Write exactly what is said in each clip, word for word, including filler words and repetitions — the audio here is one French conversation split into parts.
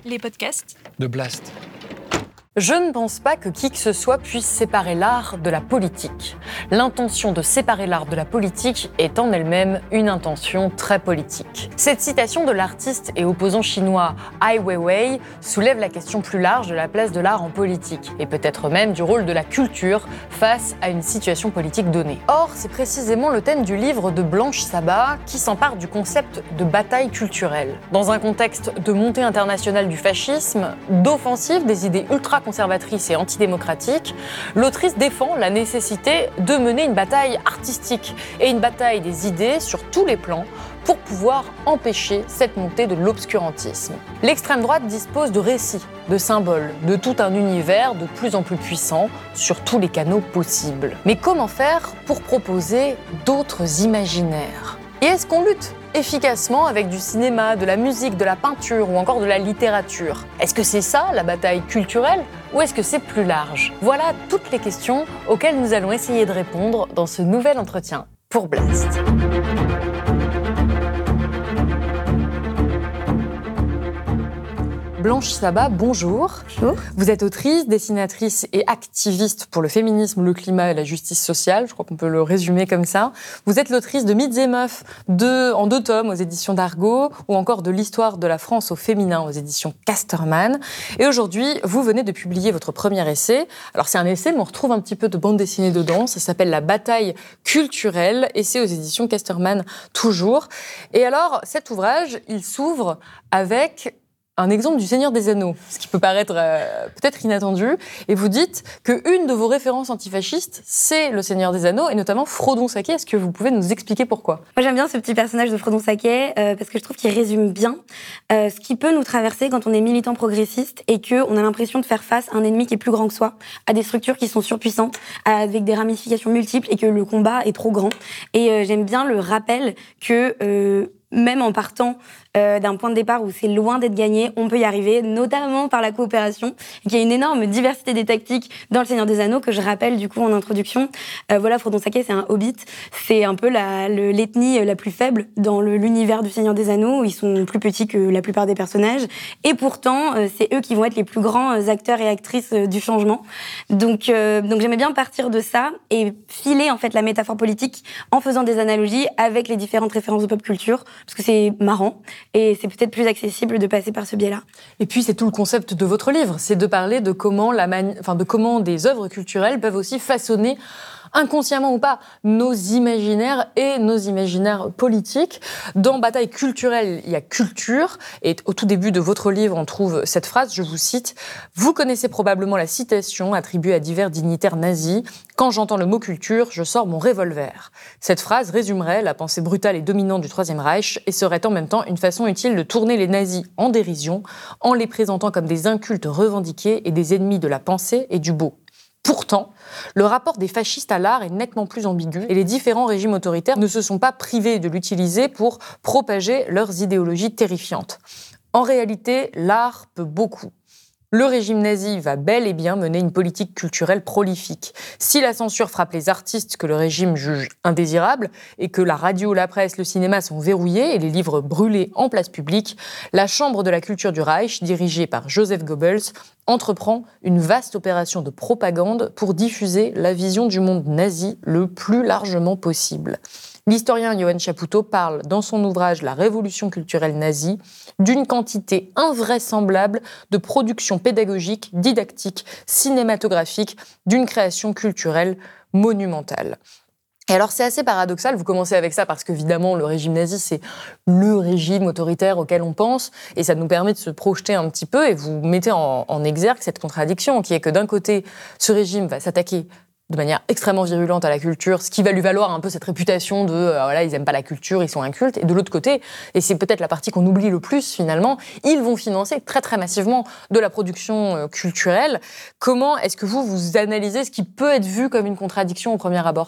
les podcasts de Blast. Je ne pense pas que qui que ce soit puisse séparer l'art de la politique. L'intention de séparer l'art de la politique est en elle-même une intention très politique. Cette citation de l'artiste et opposant chinois Ai Weiwei soulève la question plus large de la place de l'art en politique, et peut-être même du rôle de la culture face à une situation politique donnée. Or, c'est précisément le thème du livre de Blanche Sabat qui s'empare du concept de bataille culturelle. Dans un contexte de montée internationale du fascisme, d'offensive des idées ultra conservatrice et antidémocratique, l'autrice défend la nécessité de mener une bataille artistique et une bataille des idées sur tous les plans pour pouvoir empêcher cette montée de l'obscurantisme. L'extrême droite dispose de récits, de symboles, de tout un univers de plus en plus puissant sur tous les canaux possibles. Mais comment faire pour proposer d'autres imaginaires ? Et est-ce qu'on lutte efficacement avec du cinéma, de la musique, de la peinture ou encore de la littérature ? Est-ce que c'est ça, la bataille culturelle, ou est-ce que c'est plus large ? Voilà toutes les questions auxquelles nous allons essayer de répondre dans ce nouvel entretien pour Blast. Blanche Sabat, bonjour. Bonjour. Vous êtes autrice, dessinatrice et activiste pour le féminisme, le climat et la justice sociale. Je crois qu'on peut le résumer comme ça. Vous êtes l'autrice de Mythes et Meufs de, en deux tomes aux éditions d'Argo ou encore de l'histoire de la France au féminin aux éditions Casterman. Et aujourd'hui, vous venez de publier votre premier essai. Alors c'est un essai, mais on retrouve un petit peu de bande dessinée dedans. Ça s'appelle La bataille culturelle, essai aux éditions Casterman toujours. Et alors, cet ouvrage, il s'ouvre avec un exemple du Seigneur des Anneaux, ce qui peut paraître euh, peut-être inattendu, et vous dites qu'une de vos références antifascistes, c'est le Seigneur des Anneaux, et notamment Frodon Sacquet. Est-ce que vous pouvez nous expliquer pourquoi ? Moi j'aime bien ce petit personnage de Frodon Sacquet, euh, parce que je trouve qu'il résume bien euh, ce qui peut nous traverser quand on est militant progressiste et qu'on a l'impression de faire face à un ennemi qui est plus grand que soi, à des structures qui sont surpuissantes, avec des ramifications multiples, et que le combat est trop grand. Et euh, j'aime bien le rappel que euh, même en partant euh, d'un point de départ où c'est loin d'être gagné, on peut y arriver, notamment par la coopération. Il y a une énorme diversité des tactiques dans le Seigneur des Anneaux, que je rappelle du coup en introduction. Euh, voilà, Frodon Sacquet, c'est un hobbit. C'est un peu la, le, l'ethnie la plus faible dans le, l'univers du Seigneur des Anneaux. Ils sont plus petits que la plupart des personnages. Et pourtant, euh, c'est eux qui vont être les plus grands acteurs et actrices euh, du changement. Donc, euh, donc j'aimais bien partir de ça et filer en fait la métaphore politique en faisant des analogies avec les différentes références de pop culture, parce que c'est marrant et c'est peut-être plus accessible de passer par ce biais-là. Et puis c'est tout le concept de votre livre, c'est de parler de comment, la mani- enfin, de comment des œuvres culturelles peuvent aussi façonner, inconsciemment ou pas, nos imaginaires et nos imaginaires politiques. Dans Bataille culturelle, il y a culture, et au tout début de votre livre, on trouve cette phrase, je vous cite, « Vous connaissez probablement la citation attribuée à divers dignitaires nazis. Quand j'entends le mot culture, je sors mon revolver. » Cette phrase résumerait la pensée brutale et dominante du Troisième Reich et serait en même temps une façon utile de tourner les nazis en dérision, en les présentant comme des incultes revendiqués et des ennemis de la pensée et du beau. Pourtant, le rapport des fascistes à l'art est nettement plus ambigu et les différents régimes autoritaires ne se sont pas privés de l'utiliser pour propager leurs idéologies terrifiantes. En réalité, l'art peut beaucoup. Le régime nazi va bel et bien mener une politique culturelle prolifique. Si la censure frappe les artistes que le régime juge indésirables et que la radio, la presse, le cinéma sont verrouillés et les livres brûlés en place publique, la Chambre de la culture du Reich, dirigée par Joseph Goebbels, entreprend une vaste opération de propagande pour diffuser la vision du monde nazi le plus largement possible. L'historien Johann Chapoutot parle dans son ouvrage « La révolution culturelle nazie » d'une quantité invraisemblable de productions pédagogiques, didactiques, cinématographiques, d'une création culturelle monumentale. Et alors c'est assez paradoxal, vous commencez avec ça parce qu'évidemment le régime nazi c'est le régime autoritaire auquel on pense et ça nous permet de se projeter un petit peu et vous mettez en, en exergue cette contradiction qui est que d'un côté ce régime va s'attaquer de manière extrêmement virulente à la culture, ce qui va lui valoir un peu cette réputation de euh, voilà, ils aiment pas la culture, ils sont incultes. Et de l'autre côté, et c'est peut-être la partie qu'on oublie le plus finalement, ils vont financer très très massivement de la production euh, culturelle. Comment est-ce que vous, vous analysez ce qui peut être vu comme une contradiction au premier abord ?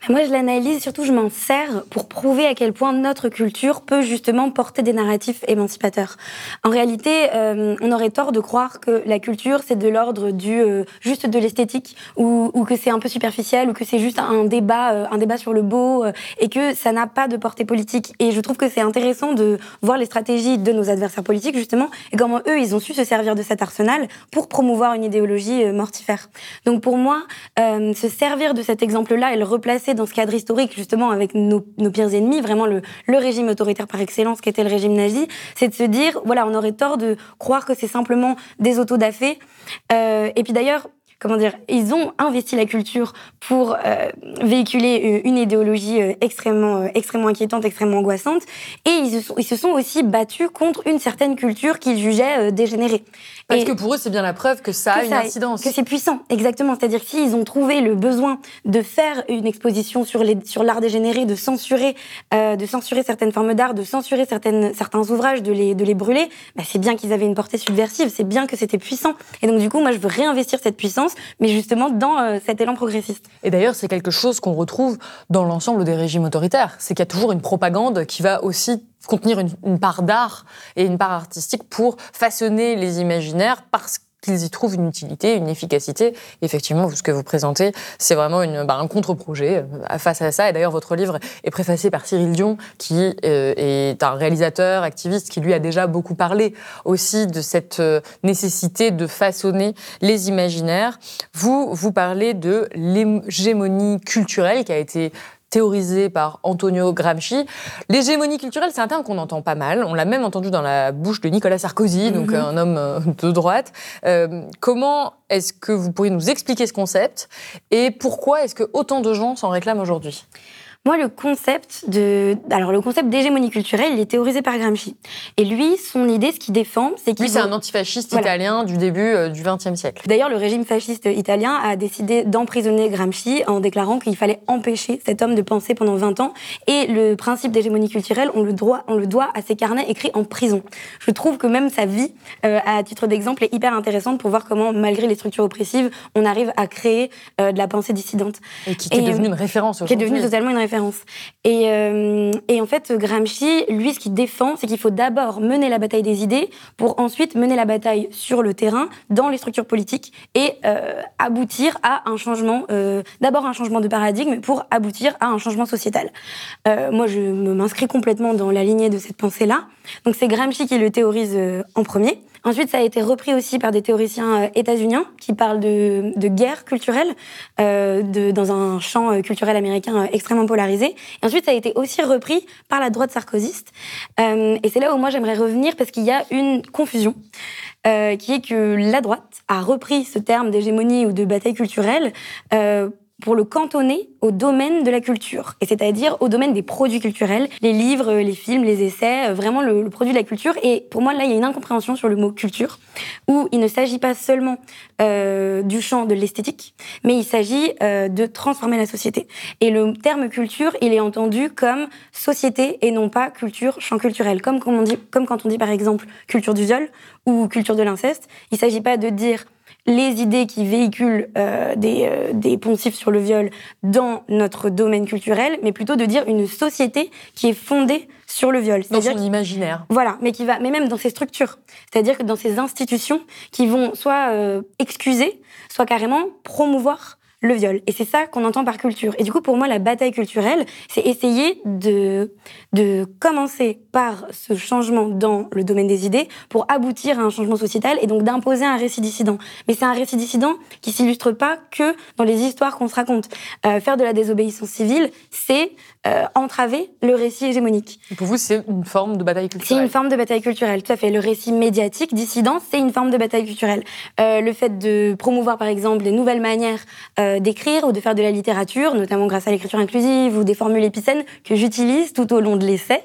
Moi, je l'analyse, surtout je m'en sers pour prouver à quel point notre culture peut justement porter des narratifs émancipateurs. En réalité, euh, on aurait tort de croire que la culture, c'est de l'ordre du euh, juste de l'esthétique, ou, ou que c'est un peu superficiel, ou que c'est juste un débat, euh, un débat sur le beau, euh, et que ça n'a pas de portée politique. Et je trouve que c'est intéressant de voir les stratégies de nos adversaires politiques, justement, et comment eux, ils ont su se servir de cet arsenal pour promouvoir une idéologie euh, mortifère. Donc pour moi, euh, se servir de cet exemple-là et le replacer dans ce cadre historique, justement, avec nos, nos pires ennemis, vraiment le, le régime autoritaire par excellence qu'était le régime nazi, c'est de se dire, voilà, on aurait tort de croire que c'est simplement des autodafés. Euh, et puis d'ailleurs, comment dire, ils ont investi la culture pour euh, véhiculer une idéologie euh, extrêmement, euh, extrêmement inquiétante, extrêmement angoissante, et ils se sont, ils se sont aussi battus contre une certaine culture qu'ils jugeaient euh, dégénérée. Parce et que pour eux, c'est bien la preuve que ça a que une ça, incidence. Que c'est puissant, exactement. C'est-à-dire que s'ils ont trouvé le besoin de faire une exposition sur, les, sur l'art dégénéré, de censurer, euh, de censurer certaines formes d'art, de censurer certaines, certains ouvrages, de les, de les brûler, bah c'est bien qu'ils avaient une portée subversive, c'est bien que c'était puissant. Et donc du coup, moi, je veux réinvestir cette puissance, mais justement dans euh, cet élan progressiste. Et d'ailleurs, c'est quelque chose qu'on retrouve dans l'ensemble des régimes autoritaires. C'est qu'il y a toujours une propagande qui va aussi contenir une, une part d'art et une part artistique pour façonner les imaginaires parce qu'ils y trouvent une utilité, une efficacité. Et effectivement, ce que vous présentez, c'est vraiment une, bah, un contre-projet face à ça. Et d'ailleurs, votre livre est préfacé par Cyril Dion, qui euh, est un réalisateur, activiste, qui lui a déjà beaucoup parlé aussi de cette euh, nécessité de façonner les imaginaires. Vous, vous parlez de l'hégémonie culturelle qui a été théorisé par Antonio Gramsci. L'hégémonie culturelle, c'est un terme qu'on entend pas mal. On l'a même entendu dans la bouche de Nicolas Sarkozy, donc mm-hmm. un homme de droite. Euh, comment est-ce que vous pourriez nous expliquer ce concept et pourquoi est-ce que autant de gens s'en réclament aujourd'hui ? Moi, le concept de, alors le concept d'hégémonie culturelle, il est théorisé par Gramsci. Et lui, son idée, ce qu'il défend, c'est qu'il... Lui, c'est un antifasciste voilà. italien du début euh, du vingtième siècle. D'ailleurs, le régime fasciste italien a décidé d'emprisonner Gramsci en déclarant qu'il fallait empêcher cet homme de penser pendant vingt ans. Et le principe d'hégémonie culturelle, on le doit, on le doit à ses carnets écrits en prison. Je trouve que même sa vie, euh, à titre d'exemple, est hyper intéressante pour voir comment, malgré les structures oppressives, on arrive à créer euh, de la pensée dissidente. Et qui, qui est devenue une référence aujourd'hui. Qui est devenue totalement une référence. Et, euh, et en fait, Gramsci, lui, ce qu'il défend, c'est qu'il faut d'abord mener la bataille des idées pour ensuite mener la bataille sur le terrain, dans les structures politiques, et euh, aboutir à un changement, euh, d'abord un changement de paradigme pour aboutir à un changement sociétal. Euh, moi, je me m'inscris complètement dans la lignée de cette pensée-là. Donc c'est Gramsci qui le théorise euh, en premier. Ensuite, ça a été repris aussi par des théoriciens euh, états-uniens qui parlent de, de guerre culturelle euh, de, dans un champ euh, culturel américain euh, extrêmement polarisé. Et ensuite, ça a été aussi repris par la droite sarkozyste. Euh, et c'est là où moi, j'aimerais revenir parce qu'il y a une confusion euh, qui est que la droite a repris ce terme d'hégémonie ou de bataille culturelle euh, pour le cantonner au domaine de la culture, et c'est-à-dire au domaine des produits culturels, les livres, les films, les essais, vraiment le, le produit de la culture. Et pour moi, là, il y a une incompréhension sur le mot culture, où il ne s'agit pas seulement euh, du champ de l'esthétique, mais il s'agit euh, de transformer la société. Et le terme culture, il est entendu comme société et non pas culture, champ culturel. Comme, comme, on dit, comme quand on dit par exemple culture du viol ou culture de l'inceste, il ne s'agit pas de dire les idées qui véhiculent euh, des, euh, des poncifs sur le viol dans notre domaine culturel, mais plutôt de dire une société qui est fondée sur le viol. Dans son imaginaire. Voilà, mais qui va, mais même dans ses structures. C'est-à-dire que dans ces institutions qui vont soit euh, excuser, soit carrément promouvoir le viol. Et c'est ça qu'on entend par culture. Et du coup, pour moi, la bataille culturelle, c'est essayer de, de commencer par ce changement dans le domaine des idées pour aboutir à un changement sociétal et donc d'imposer un récit dissident. Mais c'est un récit dissident qui s'illustre pas que dans les histoires qu'on se raconte. Euh, faire de la désobéissance civile, c'est euh, entraver le récit hégémonique. Et pour vous, c'est une forme de bataille culturelle. C'est une forme de bataille culturelle, tout à fait. Le récit médiatique dissident, c'est une forme de bataille culturelle. Euh, le fait de promouvoir, par exemple, des nouvelles manières euh, d'écrire ou de faire de la littérature, notamment grâce à l'écriture inclusive ou des formules épicènes que j'utilise tout au long de l'essai,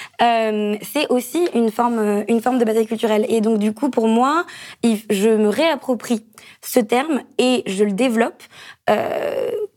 euh, c'est aussi une forme, une forme de bataille culturelle. Et donc, du coup, pour moi, je me réapproprie ce terme et je le développe euh,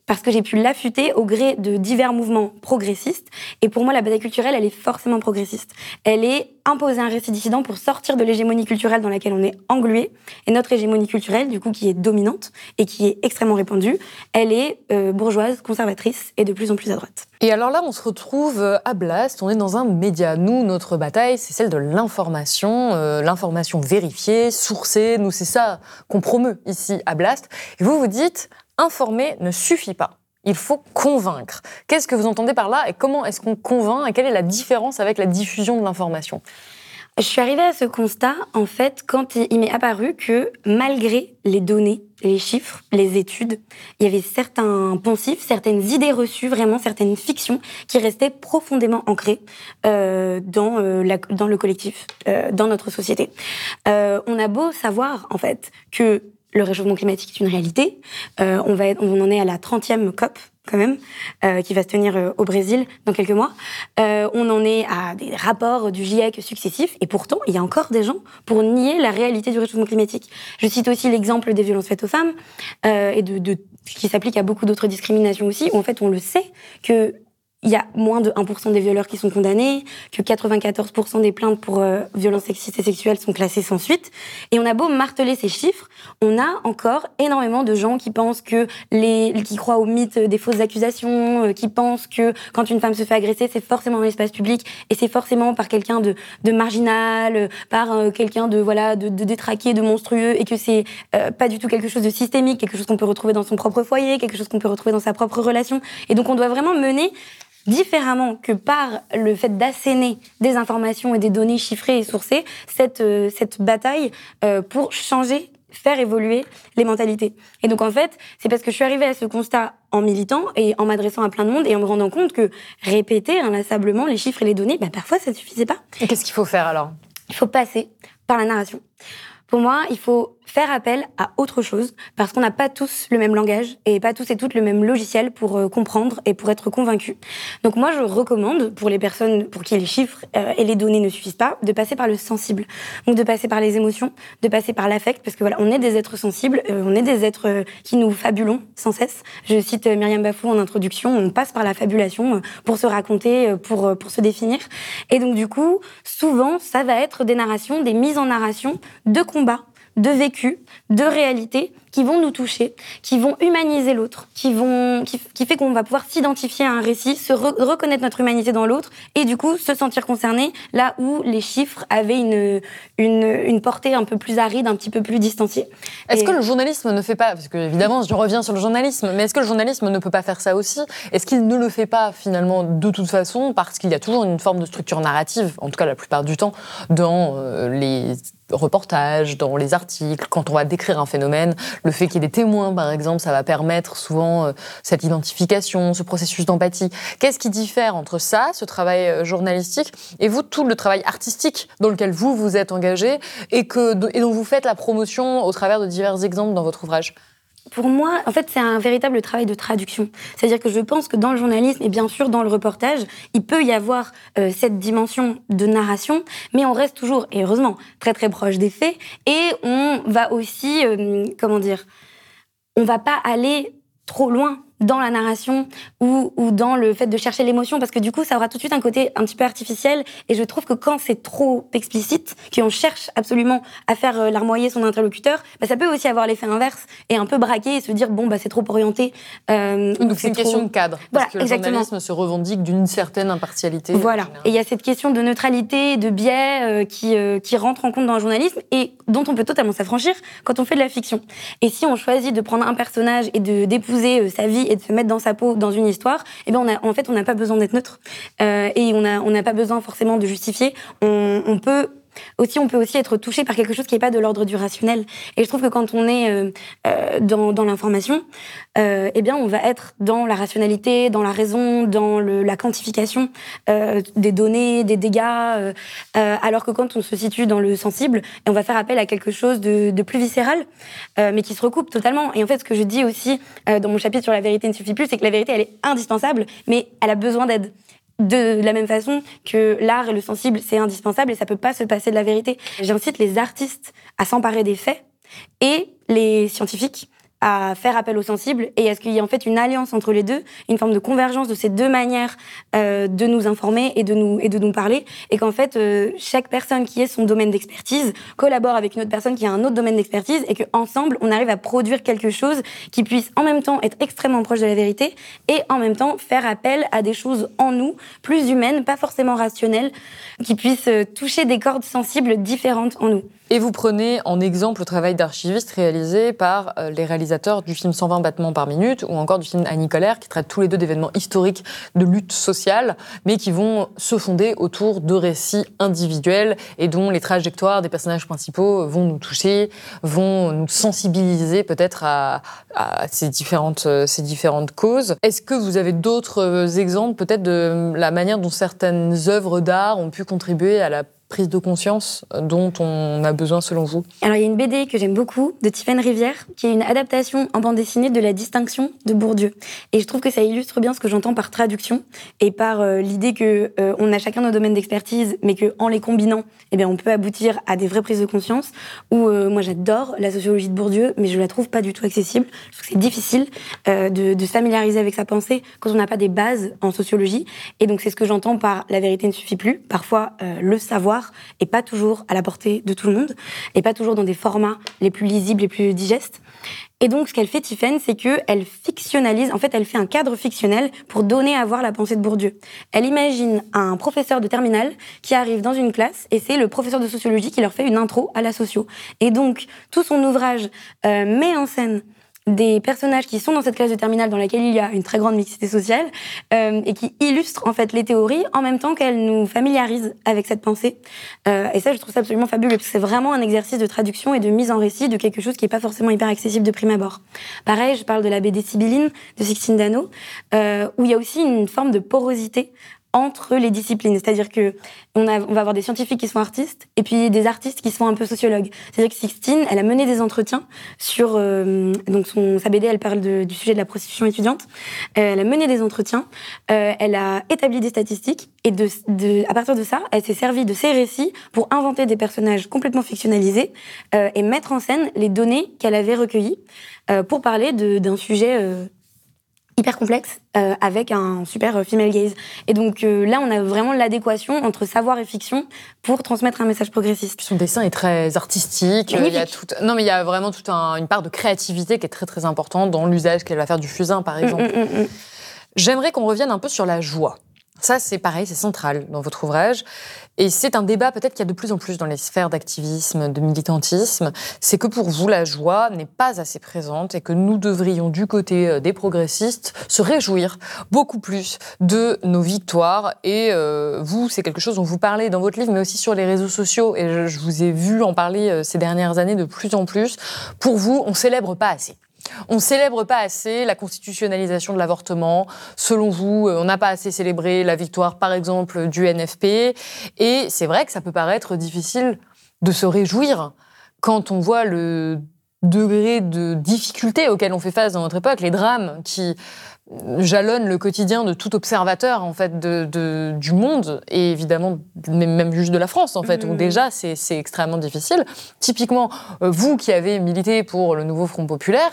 parce que j'ai pu l'affûter au gré de divers mouvements progressistes. Et pour moi, la bataille culturelle, elle est forcément progressiste. Elle est imposer un récit dissident pour sortir de l'hégémonie culturelle dans laquelle on est englué. Et notre hégémonie culturelle, du coup, qui est dominante et qui est extrêmement répandue, elle est euh, bourgeoise, conservatrice et de plus en plus à droite. Et alors là, on se retrouve à Blast, on est dans un média. Nous, notre bataille, c'est celle de l'information, euh, l'information vérifiée, sourcée. Nous, c'est ça qu'on promeut ici à Blast. Et vous vous dites, informer ne suffit pas. Il faut convaincre. Qu'est-ce que vous entendez par là et comment est-ce qu'on convainc et quelle est la différence avec la diffusion de l'information ? Je suis arrivée à ce constat, en fait, quand il m'est apparu que malgré les données, les chiffres, les études, il y avait certains poncifs, certaines idées reçues, vraiment certaines fictions qui restaient profondément ancrées euh, dans, euh, la, dans le collectif, euh, dans notre société. Euh, on a beau savoir, en fait, que le réchauffement climatique est une réalité. Euh, on, va être, on en est à la trentième COP, quand même, euh, qui va se tenir euh, au Brésil dans quelques mois. Euh, on en est à des rapports du GIEC successifs. Et pourtant, il y a encore des gens pour nier la réalité du réchauffement climatique. Je cite aussi l'exemple des violences faites aux femmes, euh, et de, de, qui s'applique à beaucoup d'autres discriminations aussi, où en fait, on le sait que il y a moins de un pour cent des violeurs qui sont condamnés, que quatre-vingt-quatorze pour cent des plaintes pour euh, violences sexistes et sexuelles sont classées sans suite. Et on a beau marteler ces chiffres, on a encore énormément de gens qui pensent que les, qui croient au mythe des fausses accusations, euh, qui pensent que quand une femme se fait agresser, c'est forcément dans l'espace public et c'est forcément par quelqu'un de, de marginal, euh, par euh, quelqu'un de voilà de, de détraqué, de monstrueux, et que c'est euh, pas du tout quelque chose de systémique, quelque chose qu'on peut retrouver dans son propre foyer, quelque chose qu'on peut retrouver dans sa propre relation. Et donc on doit vraiment mener différemment que par le fait d'asséner des informations et des données chiffrées et sourcées, cette, euh, cette bataille euh, pour changer, faire évoluer les mentalités. Et donc en fait, c'est parce que je suis arrivée à ce constat en militant et en m'adressant à plein de monde et en me rendant compte que répéter inlassablement les chiffres et les données, bah, parfois ça ne suffisait pas. Et qu'est-ce qu'il faut faire alors ? Il faut passer par la narration. Pour moi, il faut faire appel à autre chose, parce qu'on n'a pas tous le même langage et pas tous et toutes le même logiciel pour euh, comprendre et pour être convaincus. Donc moi, je recommande, pour les personnes pour qui les chiffres euh, et les données ne suffisent pas, de passer par le sensible. Donc de passer par les émotions, de passer par l'affect, parce que voilà, on est des êtres sensibles, euh, on est des êtres euh, qui nous fabulons sans cesse. Je cite euh, Myriam Bafou en introduction, on passe par la fabulation euh, pour se raconter, euh, pour, euh, pour se définir. Et donc du coup, souvent, ça va être des narrations, des mises en narration de combats, de vécu, de réalité, qui vont nous toucher, qui vont humaniser l'autre, qui vont, qui, qui fait qu'on va pouvoir s'identifier à un récit, se re- reconnaître notre humanité dans l'autre, et du coup se sentir concerné là où les chiffres avaient une, une, une portée un peu plus aride, un petit peu plus distanciée. Est-ce et... que le journalisme ne fait pas, parce que évidemment je reviens sur le journalisme, mais est-ce que le journalisme ne peut pas faire ça aussi ? Est-ce qu'il ne le fait pas finalement de toute façon, parce qu'il y a toujours une forme de structure narrative, en tout cas la plupart du temps, dans euh, les reportages, dans les articles, quand on va décrire un phénomène, le fait qu'il y ait des témoins, par exemple, ça va permettre souvent euh, cette identification, ce processus d'empathie. Qu'est-ce qui diffère entre ça, ce travail euh, journalistique, et vous, tout le travail artistique dans lequel vous vous êtes engagé et, que, et dont vous faites la promotion au travers de divers exemples dans votre ouvrage ? Pour moi, en fait, c'est un véritable travail de traduction. C'est-à-dire que je pense que dans le journalisme et bien sûr dans le reportage, il peut y avoir euh, cette dimension de narration, mais on reste toujours, et heureusement, très très proche des faits, et on va aussi, euh, comment dire, on va pas aller trop loin dans la narration ou, ou dans le fait de chercher l'émotion, parce que du coup, ça aura tout de suite un côté un petit peu artificiel, et je trouve que quand c'est trop explicite, qu'on cherche absolument à faire euh, larmoyer son interlocuteur, bah, ça peut aussi avoir l'effet inverse, et un peu braquer et se dire, bon, bah, c'est trop orienté. Euh, Donc c'est une trop... question de cadre, parce voilà, que le exactement. journalisme se revendique d'une certaine impartialité. Voilà, et il y a cette question de neutralité, de biais euh, qui, euh, qui rentre en compte dans le journalisme, et dont on peut totalement s'affranchir quand on fait de la fiction. Et si on choisit de prendre un personnage et de d'épouser euh, sa vie et de se mettre dans sa peau dans une histoire, eh ben on a, en fait, on n'a pas besoin d'être neutre. Euh, et on a, on n'a pas besoin forcément de justifier. On, on peut aussi, on peut aussi être touché par quelque chose qui n'est pas de l'ordre du rationnel. Et je trouve que quand on est euh, euh, dans, dans l'information, euh, eh bien, on va être dans la rationalité, dans la raison, dans le, la quantification euh, des données, des dégâts, euh, euh, alors que quand on se situe dans le sensible, on va faire appel à quelque chose de, de plus viscéral, euh, mais qui se recoupe totalement. Et en fait, ce que je dis aussi euh, dans mon chapitre sur la vérité ne suffit plus, c'est que la vérité, elle est indispensable, mais elle a besoin d'aide. De la même façon que l'art et le sensible, c'est indispensable et ça peut pas se passer de la vérité. J'incite les artistes à s'emparer des faits et les scientifiques à faire appel aux sensibles et à ce qu'il y ait en fait une alliance entre les deux, une forme de convergence de ces deux manières euh, de nous informer et de nous et de nous parler, et qu'en fait euh, chaque personne qui ait son domaine d'expertise collabore avec une autre personne qui a un autre domaine d'expertise, et qu'ensemble on arrive à produire quelque chose qui puisse en même temps être extrêmement proche de la vérité et en même temps faire appel à des choses en nous plus humaines, pas forcément rationnelles, qui puissent toucher des cordes sensibles différentes en nous. Et vous prenez en exemple le travail d'archiviste réalisé par euh, les réalisateurs du film cent vingt battements par minute ou encore du film Annie Colère, qui traitent tous les deux d'événements historiques de lutte sociale, mais qui vont se fonder autour de récits individuels et dont les trajectoires des personnages principaux vont nous toucher, vont nous sensibiliser peut-être à, à ces, différentes, ces différentes causes. Est-ce que vous avez d'autres exemples peut-être de la manière dont certaines œuvres d'art ont pu contribuer à la prise de conscience dont on a besoin selon vous? Alors il y a une B D que j'aime beaucoup de Tiffaine Rivière, qui est une adaptation en bande dessinée de La Distinction de Bourdieu. Et je trouve que ça illustre bien ce que j'entends par traduction et par euh, l'idée que euh, on a chacun nos domaines d'expertise, mais que en les combinant, eh bien on peut aboutir à des vraies prises de conscience. Où euh, moi j'adore la sociologie de Bourdieu, mais je la trouve pas du tout accessible. Je trouve que c'est difficile euh, de, de se familiariser avec sa pensée quand on n'a pas des bases en sociologie. Et donc c'est ce que j'entends par la vérité ne suffit plus. Parfois euh, le savoir et pas toujours à la portée de tout le monde, et pas toujours dans des formats les plus lisibles, les plus digestes. Et donc, ce qu'elle fait, Tiffaine, c'est qu'elle fictionnalise, en fait, elle fait un cadre fictionnel pour donner à voir la pensée de Bourdieu. Elle imagine un professeur de terminale qui arrive dans une classe, et c'est le professeur de sociologie qui leur fait une intro à la socio. Et donc, tout son ouvrage euh, met en scène des personnages qui sont dans cette classe de terminale dans laquelle il y a une très grande mixité sociale euh, et qui illustrent en fait les théories en même temps qu'elles nous familiarisent avec cette pensée. Euh, et ça, je trouve ça absolument fabuleux parce que c'est vraiment un exercice de traduction et de mise en récit de quelque chose qui est pas forcément hyper accessible de prime abord. Pareil, je parle de la B D Sibylline de Sixtine Dano euh, où il y a aussi une forme de porosité entre les disciplines. C'est-à-dire que on, a, on va avoir des scientifiques qui sont artistes et puis des artistes qui sont un peu sociologues. C'est-à-dire que Sixtine, elle a mené des entretiens sur... Euh, donc son, sa B D, elle parle de, du sujet de la prostitution étudiante. Euh, elle a mené des entretiens, euh, elle a établi des statistiques et de, de, à partir de ça, elle s'est servie de ces récits pour inventer des personnages complètement fictionnalisés euh, et mettre en scène les données qu'elle avait recueillies euh, pour parler de, d'un sujet... Euh, hyper complexe, euh, avec un super female gaze. Et donc euh, là, on a vraiment l'adéquation entre savoir et fiction pour transmettre un message progressiste. Son dessin est très artistique. Magnifique. Il y a tout... Non, mais il y a vraiment toute un, une part de créativité qui est très très importante dans l'usage qu'elle va faire du fusain, par exemple. Mmh, mmh, mmh. J'aimerais qu'on revienne un peu sur la joie. Ça, c'est pareil, c'est central dans votre ouvrage. Et c'est un débat peut-être qu'il y a de plus en plus dans les sphères d'activisme, de militantisme. C'est que pour vous, la joie n'est pas assez présente et que nous devrions, du côté des progressistes, se réjouir beaucoup plus de nos victoires. Et euh, vous, c'est quelque chose dont vous parlez dans votre livre, mais aussi sur les réseaux sociaux. Et je, je vous ai vu en parler ces dernières années de plus en plus. Pour vous, on célèbre pas assez. On ne célèbre pas assez la constitutionnalisation de l'avortement. Selon vous, on n'a pas assez célébré la victoire, par exemple, du N F P. Et c'est vrai que ça peut paraître difficile de se réjouir quand on voit le degré de difficulté auquel on fait face dans notre époque, les drames qui jalonnent le quotidien de tout observateur en fait de, de du monde et évidemment même juste de la France en fait, mmh. où déjà c'est, c'est extrêmement difficile. Typiquement, euh, vous qui avez milité pour le nouveau Front populaire,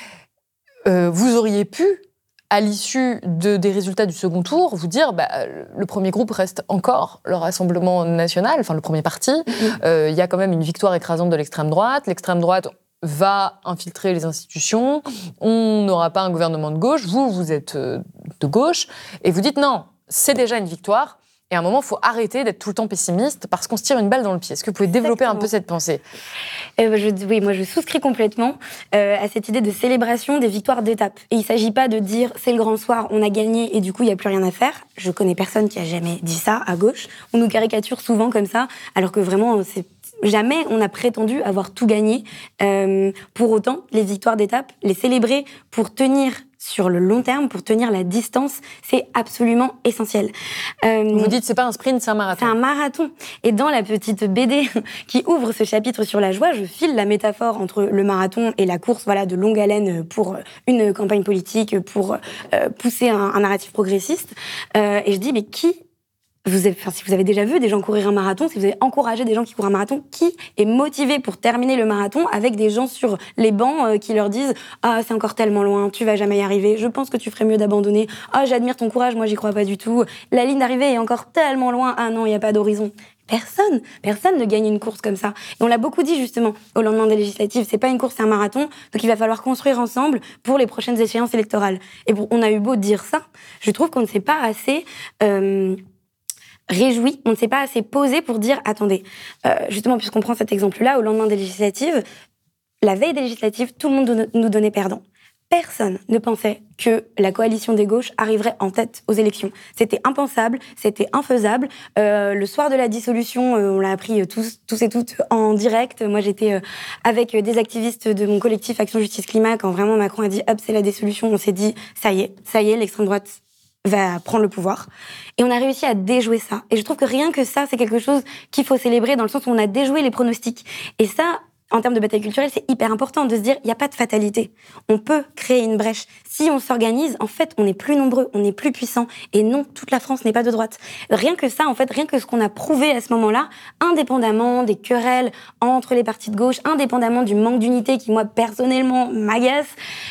euh, vous auriez pu, à l'issue de, des résultats du second tour, vous dire bah, le premier groupe reste encore le Rassemblement national, enfin le premier parti. Il mmh. euh, y a quand même une victoire écrasante de l'extrême droite. L'extrême droite va infiltrer les institutions, on n'aura pas un gouvernement de gauche, vous, vous êtes de gauche, et vous dites non, c'est déjà une victoire, et à un moment, il faut arrêter d'être tout le temps pessimiste, parce qu'on se tire une balle dans le pied. Est-ce que vous pouvez développer Exactement. un peu cette pensée ? euh, je, Oui, moi je souscris complètement euh, à cette idée de célébration des victoires d'étape. Et il ne s'agit pas de dire c'est le grand soir, on a gagné, et du coup, il n'y a plus rien à faire. Je connais personne qui a jamais dit ça à gauche. On nous caricature souvent comme ça, alors que vraiment, c'est jamais on a prétendu avoir tout gagné. Euh, pour autant, les victoires d'étape, les célébrer pour tenir sur le long terme, pour tenir la distance, c'est absolument essentiel. Euh, Vous dites c'est pas un sprint, c'est un marathon. C'est un marathon. Et dans la petite B D qui ouvre ce chapitre sur la joie, je file la métaphore entre le marathon et la course, voilà, de longue haleine pour une campagne politique, pour euh, pousser un, un narratif progressiste. Euh, et je dis mais qui vous avez, enfin, si vous avez déjà vu des gens courir un marathon, si vous avez encouragé des gens qui courent un marathon, qui est motivé pour terminer le marathon avec des gens sur les bancs euh, qui leur disent « Ah, c'est encore tellement loin, tu vas jamais y arriver, je pense que tu ferais mieux d'abandonner. Ah, j'admire ton courage, moi j'y crois pas du tout. La ligne d'arrivée est encore tellement loin, ah non, il y a pas d'horizon. » Personne, personne ne gagne une course comme ça. Et on l'a beaucoup dit justement au lendemain des législatives, c'est pas une course, c'est un marathon, donc il va falloir construire ensemble pour les prochaines échéances électorales. Et pour, on a eu beau dire ça, je trouve qu'on ne s'est pas assez euh, réjoui, on ne s'est pas assez posé pour dire attendez, euh, justement puisqu'on prend cet exemple-là, au lendemain des législatives, la veille des législatives, tout le monde nous donnait perdant. Personne ne pensait que la coalition des gauches arriverait en tête aux élections. C'était impensable, c'était infaisable. Euh, le soir de la dissolution, euh, on l'a appris tous, tous et toutes en direct. Moi, j'étais euh, avec des activistes de mon collectif Action Justice Climat quand vraiment Macron a dit « hop, c'est la dissolution ». On s'est dit « ça y est, ça y est, l'extrême droite va prendre le pouvoir ». Et on a réussi à déjouer ça. Et je trouve que rien que ça, c'est quelque chose qu'il faut célébrer dans le sens où on a déjoué les pronostics. Et ça, en termes de bataille culturelle, c'est hyper important de se dire, il n'y a pas de fatalité. On peut créer une brèche. Si on s'organise, en fait, on est plus nombreux, on est plus puissants. Et non, toute la France n'est pas de droite. Rien que ça, en fait, rien que ce qu'on a prouvé à ce moment-là, indépendamment des querelles entre les partis de gauche, indépendamment du manque d'unité qui, moi, personnellement, m'agace,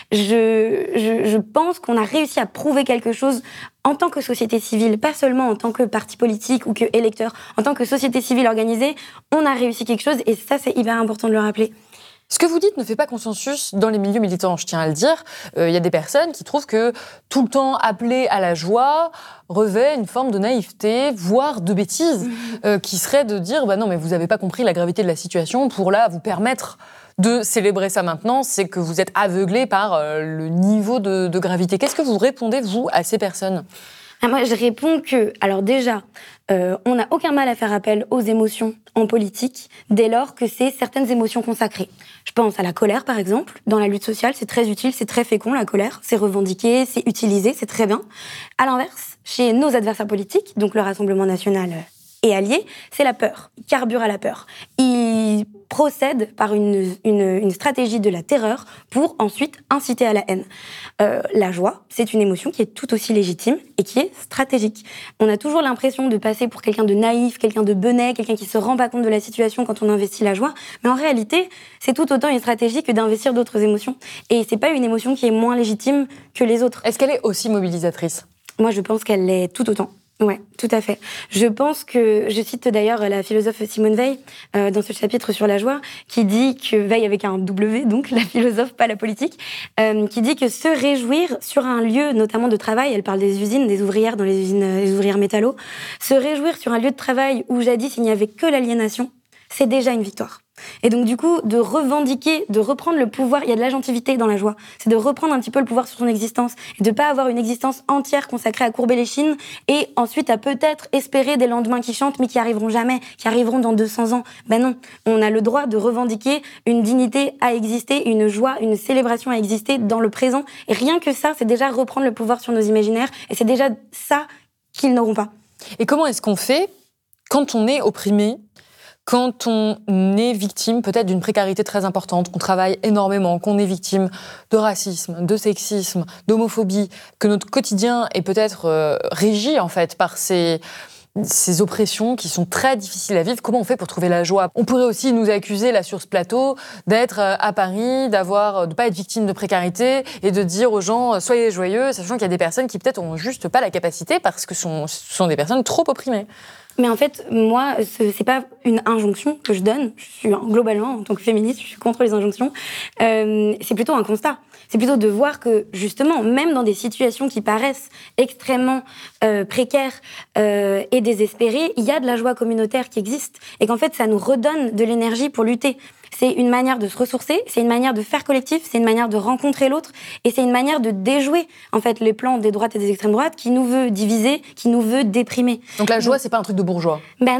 je, je, je pense qu'on a réussi à prouver quelque chose en tant que société civile, pas seulement en tant que parti politique ou que électeur, en tant que société civile organisée, on a réussi quelque chose et ça, c'est hyper important de le rappeler. Ce que vous dites ne fait pas consensus dans les milieux militants, je tiens à le dire. Il euh, y a des personnes qui trouvent que tout le temps appeler à la joie revêt une forme de naïveté, voire de bêtise, mmh. euh, qui serait de dire bah « non, mais vous n'avez pas compris la gravité de la situation pour là vous permettre de célébrer ça maintenant, c'est que vous êtes aveuglé par euh, le niveau de, de gravité ». Qu'est-ce que vous répondez, vous, à ces personnes ? Ah, moi, je réponds que, alors déjà, euh, on n'a aucun mal à faire appel aux émotions en politique, dès lors que c'est certaines émotions consacrées. Je pense à la colère, par exemple. Dans la lutte sociale, c'est très utile, c'est très fécond, la colère. C'est revendiqué, c'est utilisé, c'est très bien. À l'inverse, chez nos adversaires politiques, donc le Rassemblement national et alliés, c'est la peur. Ils carburent à la peur. Ils procèdent par une, une, une stratégie de la terreur pour ensuite inciter à la haine. Euh, la joie, c'est une émotion qui est tout aussi légitime et qui est stratégique. On a toujours l'impression de passer pour quelqu'un de naïf, quelqu'un de benêt, quelqu'un qui se rend pas compte de la situation quand on investit la joie. Mais en réalité, c'est tout autant une stratégie que d'investir d'autres émotions. Et c'est pas une émotion qui est moins légitime que les autres. Est-ce qu'elle est aussi mobilisatrice ? Moi, je pense qu'elle l'est tout autant. Ouais, tout à fait. Je pense que, je cite d'ailleurs la philosophe Simone Veil, euh, dans ce chapitre sur la joie, qui dit que, Veil avec un W, donc, la philosophe, pas la politique, euh, qui dit que se réjouir sur un lieu, notamment de travail, elle parle des usines, des ouvrières dans les usines, les ouvrières métallo, se réjouir sur un lieu de travail où jadis il n'y avait que l'aliénation, c'est déjà une victoire. Et donc, du coup, de revendiquer, de reprendre le pouvoir, il y a de l'agentivité dans la joie. C'est de reprendre un petit peu le pouvoir sur son existence et de pas avoir une existence entière consacrée à courber les chines et ensuite à peut-être espérer des lendemains qui chantent mais qui arriveront jamais, qui arriveront dans deux cents ans. Ben non. On a le droit de revendiquer une dignité à exister, une joie, une célébration à exister dans le présent. Et rien que ça, c'est déjà reprendre le pouvoir sur nos imaginaires et c'est déjà ça qu'ils n'auront pas. Et comment est-ce qu'on fait quand on est opprimé ? Quand on est victime peut-être d'une précarité très importante, qu'on travaille énormément, qu'on est victime de racisme, de sexisme, d'homophobie, que notre quotidien est peut-être euh, régi en fait par ces, ces oppressions qui sont très difficiles à vivre, comment on fait pour trouver la joie ? On pourrait aussi nous accuser là sur ce plateau d'être à Paris, d'avoir, de pas être victime de précarité et de dire aux gens soyez joyeux, sachant qu'il y a des personnes qui peut-être ont juste pas la capacité parce que sont, ce sont des personnes trop opprimées. Mais en fait, moi, c'est pas une injonction que je donne. Je suis, globalement, en tant que féministe, je suis contre les injonctions. Euh, c'est plutôt un constat. C'est plutôt de voir que, justement, même dans des situations qui paraissent extrêmement euh, précaires euh, et désespérées, il y a de la joie communautaire qui existe. Et qu'en fait, ça nous redonne de l'énergie pour lutter. C'est une manière de se ressourcer, c'est une manière de faire collectif, c'est une manière de rencontrer l'autre, et c'est une manière de déjouer, en fait, les plans des droites et des extrêmes droites qui nous veut diviser, qui nous veut déprimer. Donc la joie, Donc, c'est pas un truc de bourgeois ? Ben non.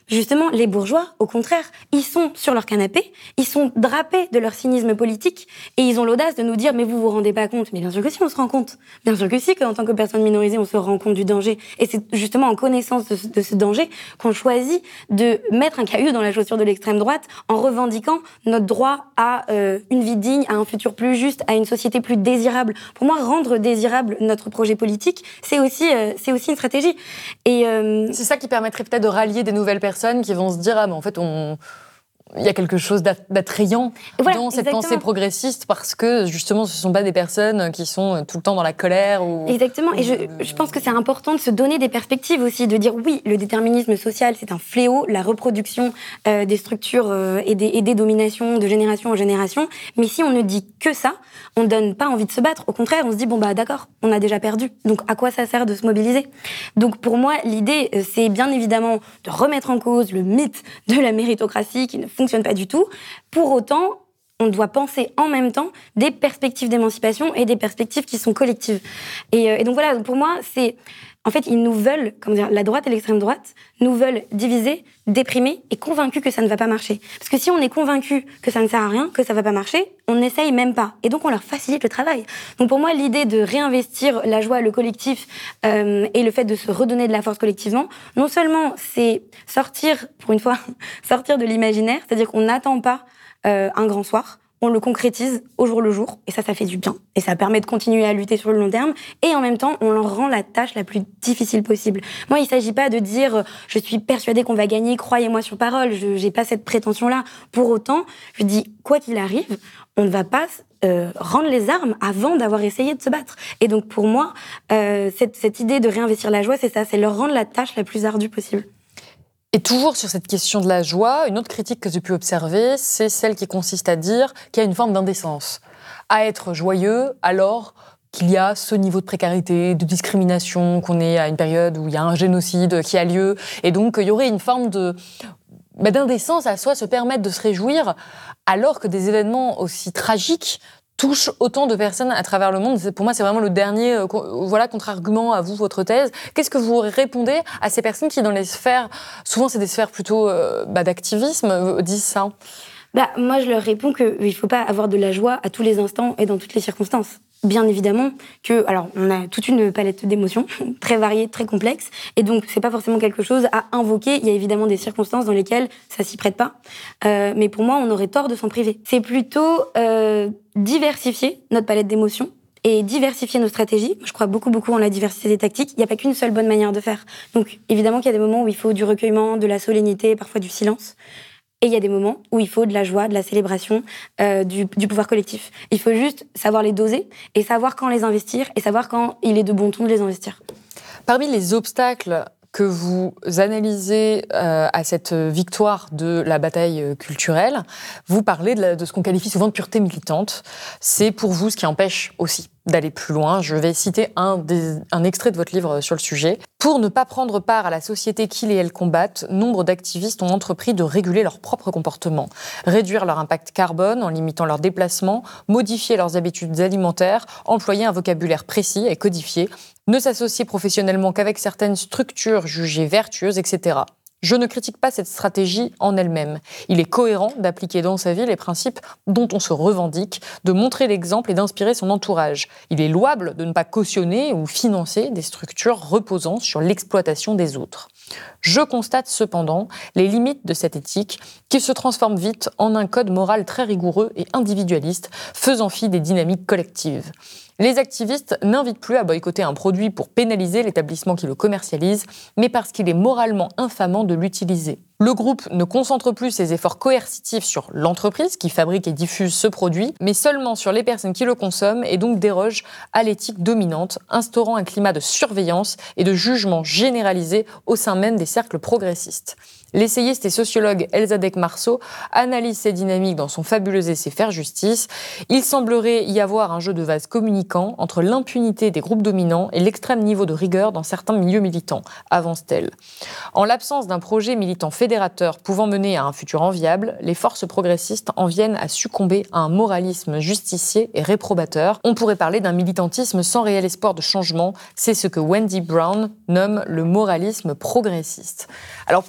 Justement, les bourgeois, au contraire, ils sont sur leur canapé, ils sont drapés de leur cynisme politique et ils ont l'audace de nous dire « mais vous vous rendez pas compte ?» Mais bien sûr que si, on se rend compte. Bien sûr que si, qu'en tant que personne minorisée, on se rend compte du danger. Et c'est justement en connaissance de ce, de ce danger qu'on choisit de mettre un caillou dans la chaussure de l'extrême droite en revendiquant notre droit à euh, une vie digne, à un futur plus juste, à une société plus désirable. Pour moi, rendre désirable notre projet politique, c'est aussi, euh, c'est aussi une stratégie. Et euh... c'est ça qui permettrait peut-être de rallier des nouvelles personnes qui vont se dire « ah, mais en fait, on... » il y a quelque chose d'attrayant voilà, dans cette exactement. pensée progressiste parce que, justement, ce ne sont pas des personnes qui sont tout le temps dans la colère. Ou, exactement. Ou, et je, je pense que c'est important de se donner des perspectives aussi, de dire oui, le déterminisme social, c'est un fléau, la reproduction euh, des structures euh, et, des, et des dominations de génération en génération. Mais si on ne dit que ça, on ne donne pas envie de se battre. Au contraire, on se dit, bon, bah d'accord, on a déjà perdu. Donc, à quoi ça sert de se mobiliser ? Donc, pour moi, l'idée, c'est bien évidemment de remettre en cause le mythe de la méritocratie qui ne fonctionne pas du tout. Pour autant, on doit penser en même temps des perspectives d'émancipation et des perspectives qui sont collectives. Et, euh, et donc voilà, pour moi, c'est... En fait, ils nous veulent, comment dire, la droite et l'extrême droite nous veulent diviser, déprimer et convaincus que ça ne va pas marcher. Parce que si on est convaincu que ça ne sert à rien, que ça ne va pas marcher, on n'essaye même pas. Et donc, on leur facilite le travail. Donc, pour moi, l'idée de réinvestir la joie, le collectif euh, et le fait de se redonner de la force collectivement, non seulement c'est sortir, pour une fois, sortir de l'imaginaire, c'est-à-dire qu'on n'attend pas euh, un grand soir, on le concrétise au jour le jour, et ça, ça fait du bien. Et ça permet de continuer à lutter sur le long terme, et en même temps, on leur rend la tâche la plus difficile possible. Moi, il s'agit pas de dire « je suis persuadée qu'on va gagner, croyez-moi sur parole », je j'ai pas cette prétention-là. Pour autant, je dis, quoi qu'il arrive, on ne va pas euh, rendre les armes avant d'avoir essayé de se battre. Et donc, pour moi, euh, cette, cette idée de réinvestir la joie, c'est ça, c'est leur rendre la tâche la plus ardue possible. Et toujours sur cette question de la joie, une autre critique que j'ai pu observer, c'est celle qui consiste à dire qu'il y a une forme d'indécence. À être joyeux alors qu'il y a ce niveau de précarité, de discrimination, qu'on est à une période où il y a un génocide qui a lieu. Et donc, il y aurait une forme de, bah, d'indécence à soi se permettre de se réjouir alors que des événements aussi tragiques touche autant de personnes à travers le monde. Pour moi, c'est vraiment le dernier euh, voilà, contre-argument à vous, votre thèse. Qu'est-ce que vous répondez à ces personnes qui, dans les sphères, souvent c'est des sphères plutôt euh, bah, d'activisme, disent ça ? Bah, moi, je leur réponds qu'il ne faut pas avoir de la joie à tous les instants et dans toutes les circonstances. Bien évidemment que, alors, on a toute une palette d'émotions très variée, très complexe, et donc c'est pas forcément quelque chose à invoquer. Il y a évidemment des circonstances dans lesquelles ça s'y prête pas, euh, mais pour moi, on aurait tort de s'en priver. C'est plutôt euh, diversifier notre palette d'émotions et diversifier nos stratégies. Je crois beaucoup, beaucoup en la diversité des tactiques. Il n'y a pas qu'une seule bonne manière de faire. Donc, évidemment qu'il y a des moments où il faut du recueillement, de la solennité, parfois du silence. Et il y a des moments où il faut de la joie, de la célébration, euh, du, du pouvoir collectif. Il faut juste savoir les doser et savoir quand les investir et savoir quand il est de bon ton de les investir. Parmi les obstacles que vous analysez euh, à cette victoire de la bataille culturelle, vous parlez de, la, de ce qu'on qualifie souvent de pureté militante. C'est pour vous ce qui empêche aussi d'aller plus loin. Je vais citer un, des, un extrait de votre livre sur le sujet. Pour ne pas prendre part à la société qu'ils et elles combattent, nombre d'activistes ont entrepris de réguler leur propre comportement, réduire leur impact carbone en limitant leurs déplacements, modifier leurs habitudes alimentaires, employer un vocabulaire précis et codifié, ne s'associer professionnellement qu'avec certaines structures jugées vertueuses, et cetera. Je ne critique pas cette stratégie en elle-même. Il est cohérent d'appliquer dans sa vie les principes dont on se revendique, de montrer l'exemple et d'inspirer son entourage. Il est louable de ne pas cautionner ou financer des structures reposant sur l'exploitation des autres. Je constate cependant les limites de cette éthique qui se transforme vite en un code moral très rigoureux et individualiste, faisant fi des dynamiques collectives. Les activistes n'invitent plus à boycotter un produit pour pénaliser l'établissement qui le commercialise, mais parce qu'il est moralement infamant de l'utiliser. Le groupe ne concentre plus ses efforts coercitifs sur l'entreprise qui fabrique et diffuse ce produit, mais seulement sur les personnes qui le consomment et donc déroge à l'éthique dominante, instaurant un climat de surveillance et de jugement généralisé au sein même des cercles progressistes. L'essayiste et sociologue Elsadeh Marceau analyse ces dynamiques dans son fabuleux essai Faire justice. Il semblerait y avoir un jeu de vase communicant entre l'impunité des groupes dominants et l'extrême niveau de rigueur dans certains milieux militants, avance-t-elle. En l'absence d'un projet militant fédérateur pouvant mener à un futur enviable, les forces progressistes en viennent à succomber à un moralisme justicier et réprobateur. On pourrait parler d'un militantisme sans réel espoir de changement. C'est ce que Wendy Brown nomme le moralisme progressiste. Alors pourquoi vous avez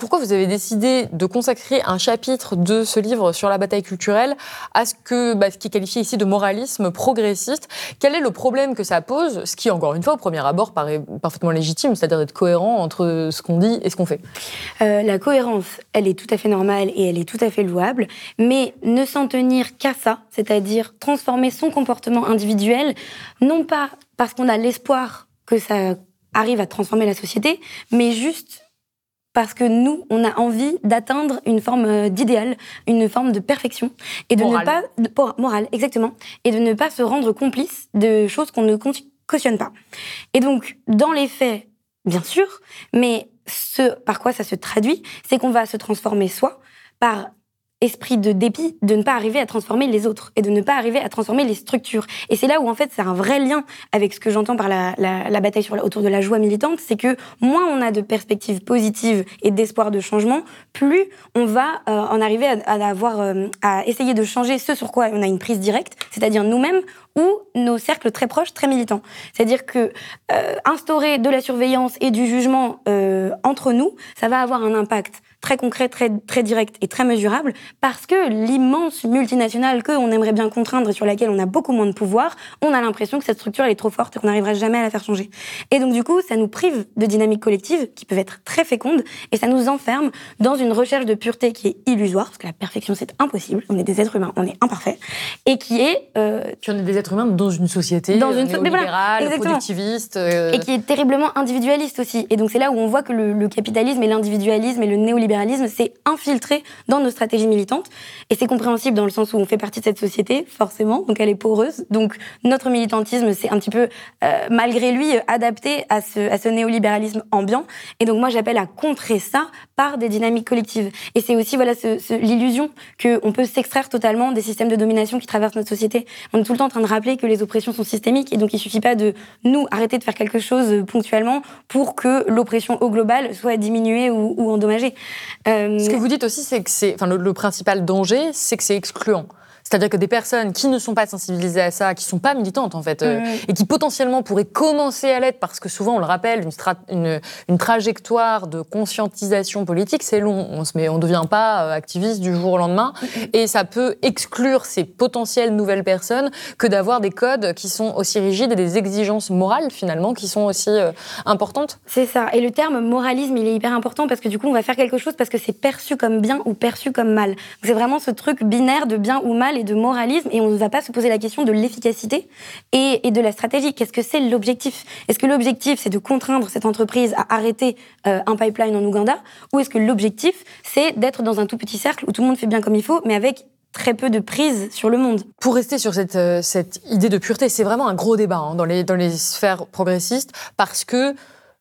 décidé de consacrer un chapitre de ce livre sur la bataille culturelle à ce, que, bah, ce qui est qualifié ici de moralisme progressiste. Quel est le problème que ça pose, ce qui, encore une fois, au premier abord, paraît parfaitement légitime, c'est-à-dire d'être cohérent entre ce qu'on dit et ce qu'on fait? euh, La cohérence, elle est tout à fait normale et elle est tout à fait louable, mais ne s'en tenir qu'à ça, c'est-à-dire transformer son comportement individuel, non pas parce qu'on a l'espoir que ça arrive à transformer la société, mais juste parce que nous, on a envie d'atteindre une forme d'idéal, une forme de perfection, et de morale. ne pas de, pour, morale, exactement, et de ne pas se rendre complice de choses qu'on ne cautionne pas. Et donc, dans les faits, bien sûr, mais ce par quoi ça se traduit, c'est qu'on va se transformer soi par esprit de dépit, de ne pas arriver à transformer les autres et de ne pas arriver à transformer les structures. Et c'est là où, en fait, c'est un vrai lien avec ce que j'entends par la, la, la bataille sur la, autour de la joie militante, c'est que moins on a de perspectives positives et d'espoir de changement, plus on va euh, en arriver à, à, avoir, euh, à essayer de changer ce sur quoi on a une prise directe, c'est-à-dire nous-mêmes ou nos cercles très proches, très militants. C'est-à-dire que euh, instaurer de la surveillance et du jugement euh, entre nous, ça va avoir un impact très concret, très, très direct et très mesurable, parce que l'immense multinationale qu'on aimerait bien contraindre et sur laquelle on a beaucoup moins de pouvoir, on a l'impression que cette structure elle est trop forte et qu'on n'arrivera jamais à la faire changer. Et donc du coup, ça nous prive de dynamiques collectives qui peuvent être très fécondes et ça nous enferme dans une recherche de pureté qui est illusoire, parce que la perfection c'est impossible, on est des êtres humains, on est imparfaits, et qui est... Euh, Puis on est des êtres humains dans une société dans une néolibérale, voilà, productiviste... Euh... Et qui est terriblement individualiste aussi. Et donc c'est là où on voit que le, le capitalisme et l'individualisme et le néolibéralisme s'est infiltré dans nos stratégies militantes. Et c'est compréhensible dans le sens où on fait partie de cette société, forcément, donc elle est poreuse. Donc notre militantisme, c'est un petit peu, euh, malgré lui, adapté à ce, à ce néolibéralisme ambiant. Et donc moi, j'appelle à contrer ça par des dynamiques collectives. Et c'est aussi voilà, ce, ce, l'illusion qu'on peut s'extraire totalement des systèmes de domination qui traversent notre société. On est tout le temps en train de rappeler que les oppressions sont systémiques et donc il suffit pas de nous arrêter de faire quelque chose ponctuellement pour que l'oppression au global soit diminuée ou, ou endommagée. Euh... Ce que vous dites aussi, c'est que c'est, enfin, le, le principal danger, c'est que c'est excluant. C'est-à-dire que des personnes qui ne sont pas sensibilisées à ça, qui ne sont pas militantes en fait, euh, mmh. et qui potentiellement pourraient commencer à l'être, parce que souvent on le rappelle, une, strat- une, une trajectoire de conscientisation politique, c'est long. On se met, on ne devient pas activiste du jour au lendemain, mmh. et ça peut exclure ces potentielles nouvelles personnes que d'avoir des codes qui sont aussi rigides et des exigences morales finalement qui sont aussi euh, importantes. C'est ça. Et le terme moralisme, il est hyper important parce que du coup on va faire quelque chose parce que c'est perçu comme bien ou perçu comme mal. Donc, c'est vraiment ce truc binaire de bien ou mal et de moralisme, et on ne va pas se poser la question de l'efficacité et, et de la stratégie. Qu'est-ce que c'est l'objectif ? Est-ce que l'objectif, c'est de contraindre cette entreprise à arrêter euh, un pipeline en Ouganda, ou est-ce que l'objectif, c'est d'être dans un tout petit cercle où tout le monde fait bien comme il faut, mais avec très peu de prise sur le monde. Pour rester sur cette, euh, cette idée de pureté, c'est vraiment un gros débat hein, dans, les, dans les sphères progressistes, parce que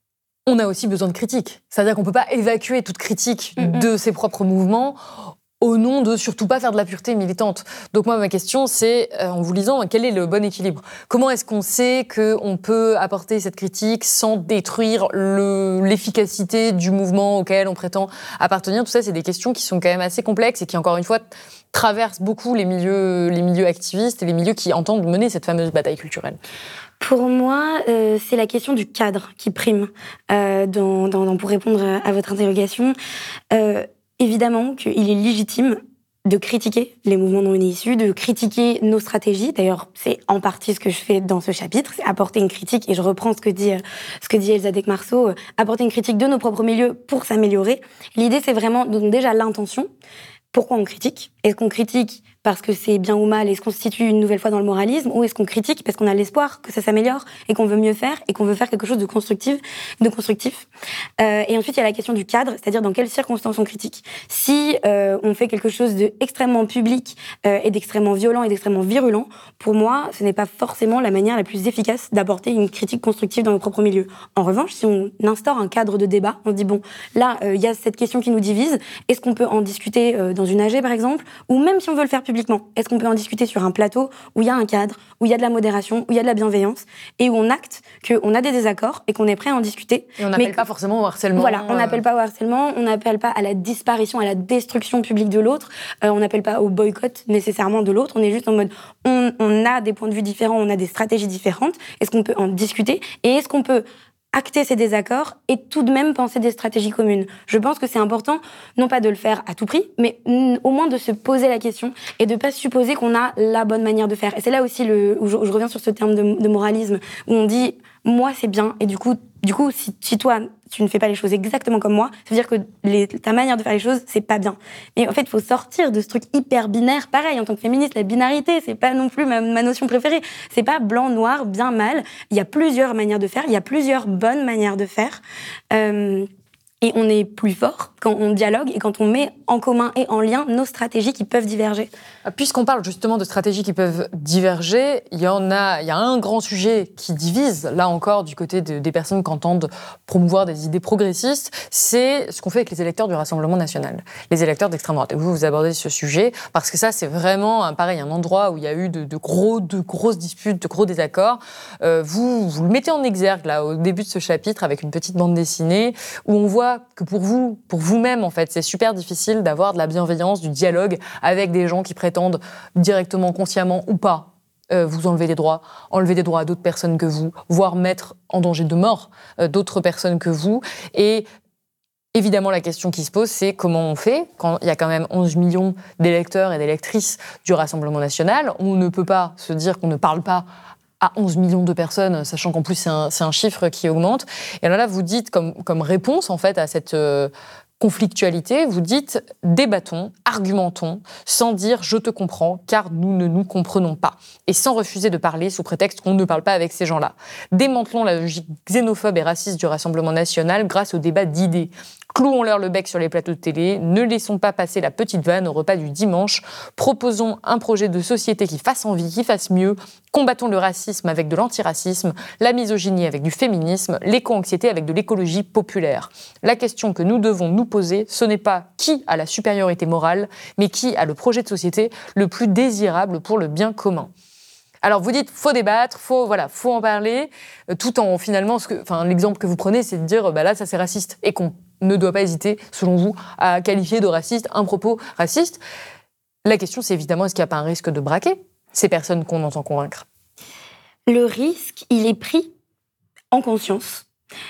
on a aussi besoin de critique. C'est-à-dire qu'on ne peut pas évacuer toute critique mm-hmm. de ses propres mouvements au nom de surtout pas faire de la pureté militante. Donc moi, ma question, c'est, euh, en vous lisant, quel est le bon équilibre ? Comment est-ce qu'on sait qu'on peut apporter cette critique sans détruire le, l'efficacité du mouvement auquel on prétend appartenir ? Tout ça, c'est des questions qui sont quand même assez complexes et qui, encore une fois, traversent beaucoup les milieux, les milieux activistes et les milieux qui entendent mener cette fameuse bataille culturelle. Pour moi, euh, c'est la question du cadre qui prime euh, dans, dans, dans, pour répondre à, à votre interrogation. Euh, Évidemment qu'il est légitime de critiquer les mouvements dont on est issu, de critiquer nos stratégies. D'ailleurs, c'est en partie ce que je fais dans ce chapitre, c'est apporter une critique, et je reprends ce que dit, ce que dit Elsa Decmarceau, apporter une critique de nos propres milieux pour s'améliorer. L'idée, c'est vraiment, donc déjà, l'intention. Pourquoi on critique ? Est-ce qu'on critique parce que c'est bien ou mal et se constitue une nouvelle fois dans le moralisme, ou est-ce qu'on critique parce qu'on a l'espoir que ça s'améliore et qu'on veut mieux faire et qu'on veut faire quelque chose de constructif, de constructif. Euh, et ensuite, il y a la question du cadre, c'est-à-dire dans quelles circonstances on critique. Si euh, on fait quelque chose d'extrêmement public euh, et d'extrêmement violent et d'extrêmement virulent, pour moi, ce n'est pas forcément la manière la plus efficace d'apporter une critique constructive dans nos propres milieux. En revanche, si on instaure un cadre de débat, on se dit, bon, là, il euh, y a cette question qui nous divise, est-ce qu'on peut en discuter euh, dans une A G, par exemple, ou même si on veut le faire publiquement, est-ce qu'on peut en discuter sur un plateau où il y a un cadre, où il y a de la modération, où il y a de la bienveillance, et où on acte qu'on a des désaccords et qu'on est prêt à en discuter. Et on n'appelle pas forcément au harcèlement. Voilà, on euh... n'appelle pas au harcèlement, on n'appelle pas à la disparition, à la destruction publique de l'autre, euh, on n'appelle pas au boycott nécessairement de l'autre, on est juste en mode, on, on a des points de vue différents, on a des stratégies différentes, est-ce qu'on peut en discuter, et est-ce qu'on peut acter ses désaccords et tout de même penser des stratégies communes. Je pense que c'est important, non pas de le faire à tout prix, mais au moins de se poser la question et de pas supposer qu'on a la bonne manière de faire. Et c'est là aussi le, où je, où je reviens sur ce terme de, de moralisme, où on dit « moi, c'est bien », et du coup, du coup si, si toi, tu ne fais pas les choses exactement comme moi, ça veut dire que les, ta manière de faire les choses, c'est pas bien. Et en fait, il faut sortir de ce truc hyper binaire. Pareil, en tant que féministe, la binarité, c'est pas non plus ma, ma notion préférée. C'est pas blanc, noir, bien, mal. Il y a plusieurs manières de faire, il y a plusieurs bonnes manières de faire. Euh, et on est plus fort quand on dialogue et quand on met en commun et en lien nos stratégies qui peuvent diverger. Puisqu'on parle justement de stratégies qui peuvent diverger, il y en a, il y a un grand sujet qui divise, là encore, du côté de, des personnes qui entendent promouvoir des idées progressistes, c'est ce qu'on fait avec les électeurs du Rassemblement national, les électeurs d'extrême droite. Et vous, vous abordez ce sujet parce que ça, c'est vraiment, pareil, un endroit où il y a eu de, de, gros, de grosses disputes, de gros désaccords. Euh, vous, vous le mettez en exergue, là, au début de ce chapitre, avec une petite bande dessinée, où on voit que pour vous, pour vous-même, en fait, c'est super difficile d'avoir de la bienveillance, du dialogue avec des gens qui prétendent directement, consciemment ou pas, euh, vous enlever des droits, enlever des droits à d'autres personnes que vous, voire mettre en danger de mort euh, d'autres personnes que vous. Et évidemment, la question qui se pose, c'est comment on fait quand il y a quand même onze millions d'électeurs et d'électrices du Rassemblement national. On ne peut pas se dire qu'on ne parle pas à onze millions de personnes, sachant qu'en plus, c'est un, c'est un chiffre qui augmente. Et alors là, vous dites, comme, comme réponse, en fait, à cette euh, conflictualité, vous dites « débattons, argumentons, sans dire « je te comprends », car nous ne nous comprenons pas. Et sans refuser de parler sous prétexte qu'on ne parle pas avec ces gens-là. Démantelons la logique xénophobe et raciste du Rassemblement national grâce au débat d'idées. Clouons-leur le bec sur les plateaux de télé, ne laissons pas passer la petite vanne au repas du dimanche, proposons un projet de société qui fasse envie, qui fasse mieux, combattons le racisme avec de l'antiracisme, la misogynie avec du féminisme, l'éco-anxiété avec de l'écologie populaire. La question que nous devons nous poser, ce n'est pas qui a la supériorité morale, mais qui a le projet de société le plus désirable pour le bien commun. Alors vous dites faut débattre, faut voilà, faut en parler, euh, tout en finalement, ce que, enfin l'exemple que vous prenez, c'est de dire bah là ça c'est raciste et qu'on ne doit pas hésiter, selon vous, à qualifier de raciste un propos raciste. La question c'est évidemment est-ce qu'il n'y a pas un risque de braquer ces personnes qu'on entend convaincre ? Le risque, il est pris en conscience,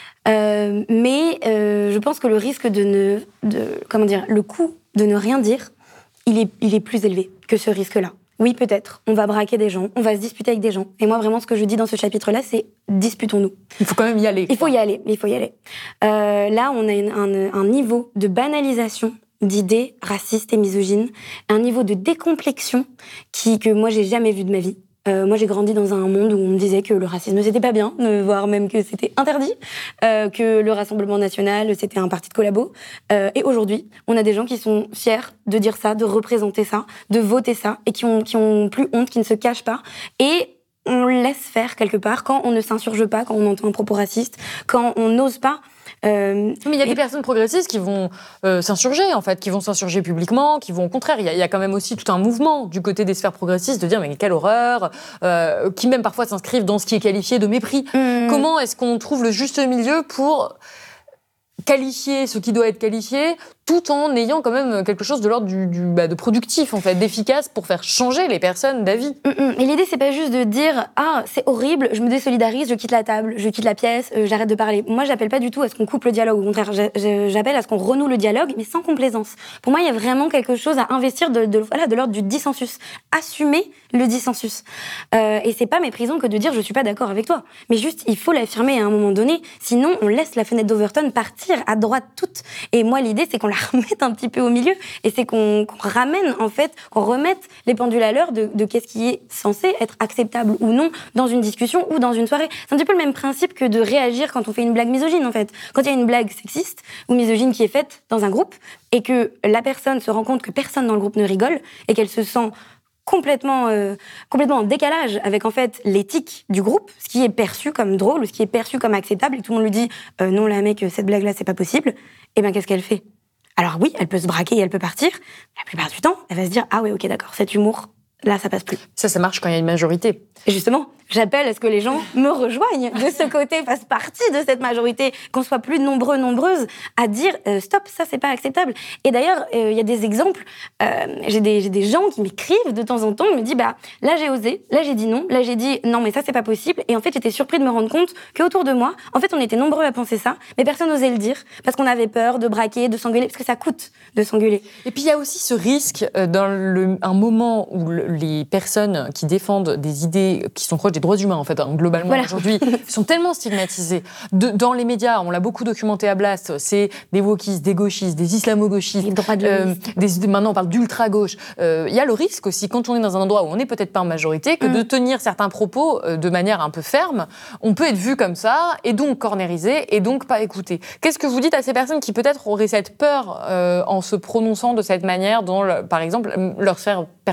euh, mais euh, je pense que le risque de ne, de, comment dire, le coût de ne rien dire, il est, il est plus élevé que ce risque-là. Oui, peut-être. On va braquer des gens, on va se disputer avec des gens. Et moi, vraiment, ce que je dis dans ce chapitre-là, c'est disputons-nous. Il faut quand même y aller. Il faut y aller, il faut y aller. Euh, là, on a une, un, un niveau de banalisation d'idées racistes et misogynes, un niveau de décomplexion qui, que moi, j'ai jamais vu de ma vie. Euh, moi, j'ai grandi dans un monde où on me disait que le racisme, c'était pas bien, voire même que c'était interdit, euh, que le Rassemblement national, c'était un parti de collabo. Euh, et aujourd'hui, on a des gens qui sont fiers de dire ça, de représenter ça, de voter ça, et qui ont, qui ont plus honte, qui ne se cachent pas. Et on laisse faire quelque part quand on ne s'insurge pas, quand on entend un propos raciste, quand on n'ose pas. Euh, mais il y a des et... personnes progressistes qui vont euh, s'insurger, en fait, qui vont s'insurger publiquement, qui vont au contraire. Il y, y a quand même aussi tout un mouvement du côté des sphères progressistes de dire mais quelle horreur, euh, qui même parfois s'inscrivent dans ce qui est qualifié de mépris. Mmh. Comment est-ce qu'on trouve le juste milieu pour qualifier ce qui doit être qualifié, tout en ayant quand même quelque chose de l'ordre du, du bah, de productif, en fait, d'efficace pour faire changer les personnes d'avis. Mmh, mmh. Et l'idée, c'est pas juste de dire « Ah, c'est horrible, je me désolidarise, je quitte la table, je quitte la pièce, euh, j'arrête de parler ». Moi, j'appelle pas du tout à ce qu'on coupe le dialogue. Au contraire, j'appelle à ce qu'on renoue le dialogue, mais sans complaisance. Pour moi, il y a vraiment quelque chose à investir de, de, voilà, de l'ordre du dissensus. Assumer le dissensus. Euh, et c'est pas méprisant que de dire « Je suis pas d'accord avec toi ». Mais juste, il faut l'affirmer à un moment donné, sinon on laisse la fenêtre d'Overton partir à droite toute. Et moi, l'idée, c'est qu'on la remette un petit peu au milieu, et c'est qu'on qu'on ramène, en fait, qu'on remette les pendules à l'heure de, de qu'est-ce qui est censé être acceptable ou non dans une discussion ou dans une soirée. C'est un petit peu le même principe que de réagir quand on fait une blague misogyne, en fait. Quand il y a une blague sexiste ou misogyne qui est faite dans un groupe, et que la personne se rend compte que personne dans le groupe ne rigole, et qu'elle se sent complètement, euh, complètement en décalage avec en fait l'éthique du groupe, ce qui est perçu comme drôle ou ce qui est perçu comme acceptable, et tout le monde lui dit euh, non là mec, cette blague là c'est pas possible. Et ben qu'est-ce qu'elle fait? Alors oui, elle peut se braquer et elle peut partir. La plupart du temps, elle va se dire ah ouais ok d'accord, cet humour là, ça passe plus. Ça, ça marche quand il y a une majorité. Et justement, j'appelle à ce que les gens me rejoignent de ce côté, fassent partie de cette majorité, qu'on soit plus nombreux, nombreuses, à dire euh, stop, ça c'est pas acceptable. Et d'ailleurs, il euh, y a des exemples. Euh, j'ai des j'ai des gens qui m'écrivent de temps en temps, ils me disent bah là j'ai osé, là j'ai dit non, là j'ai dit non mais ça c'est pas possible. Et en fait j'étais surpris de me rendre compte qu'autour de moi, en fait on était nombreux à penser ça, mais personne n'osait le dire parce qu'on avait peur de braquer, de s'engueuler, parce que ça coûte de s'engueuler. Et puis il y a aussi ce risque euh, dans le, un moment où le, les personnes qui défendent des idées qui sont proches des droits humains, en fait, hein, globalement, voilà. Aujourd'hui, sont tellement stigmatisées. De, dans les médias, on l'a beaucoup documenté à Blast, c'est des wokistes, des gauchistes, des islamo-gauchistes. Les droits de euh, des, Maintenant, on parle d'ultra-gauche. Il euh, y a le risque aussi, quand on est dans un endroit où on n'est peut-être pas en majorité, que mmh. de tenir certains propos euh, de manière un peu ferme, on peut être vu comme ça, et donc cornérisé, et donc pas écouté. Qu'est-ce que vous dites à ces personnes qui peut-être auraient cette peur euh, en se prononçant de cette manière dans, le, par exemple, leur sphère personnelle ?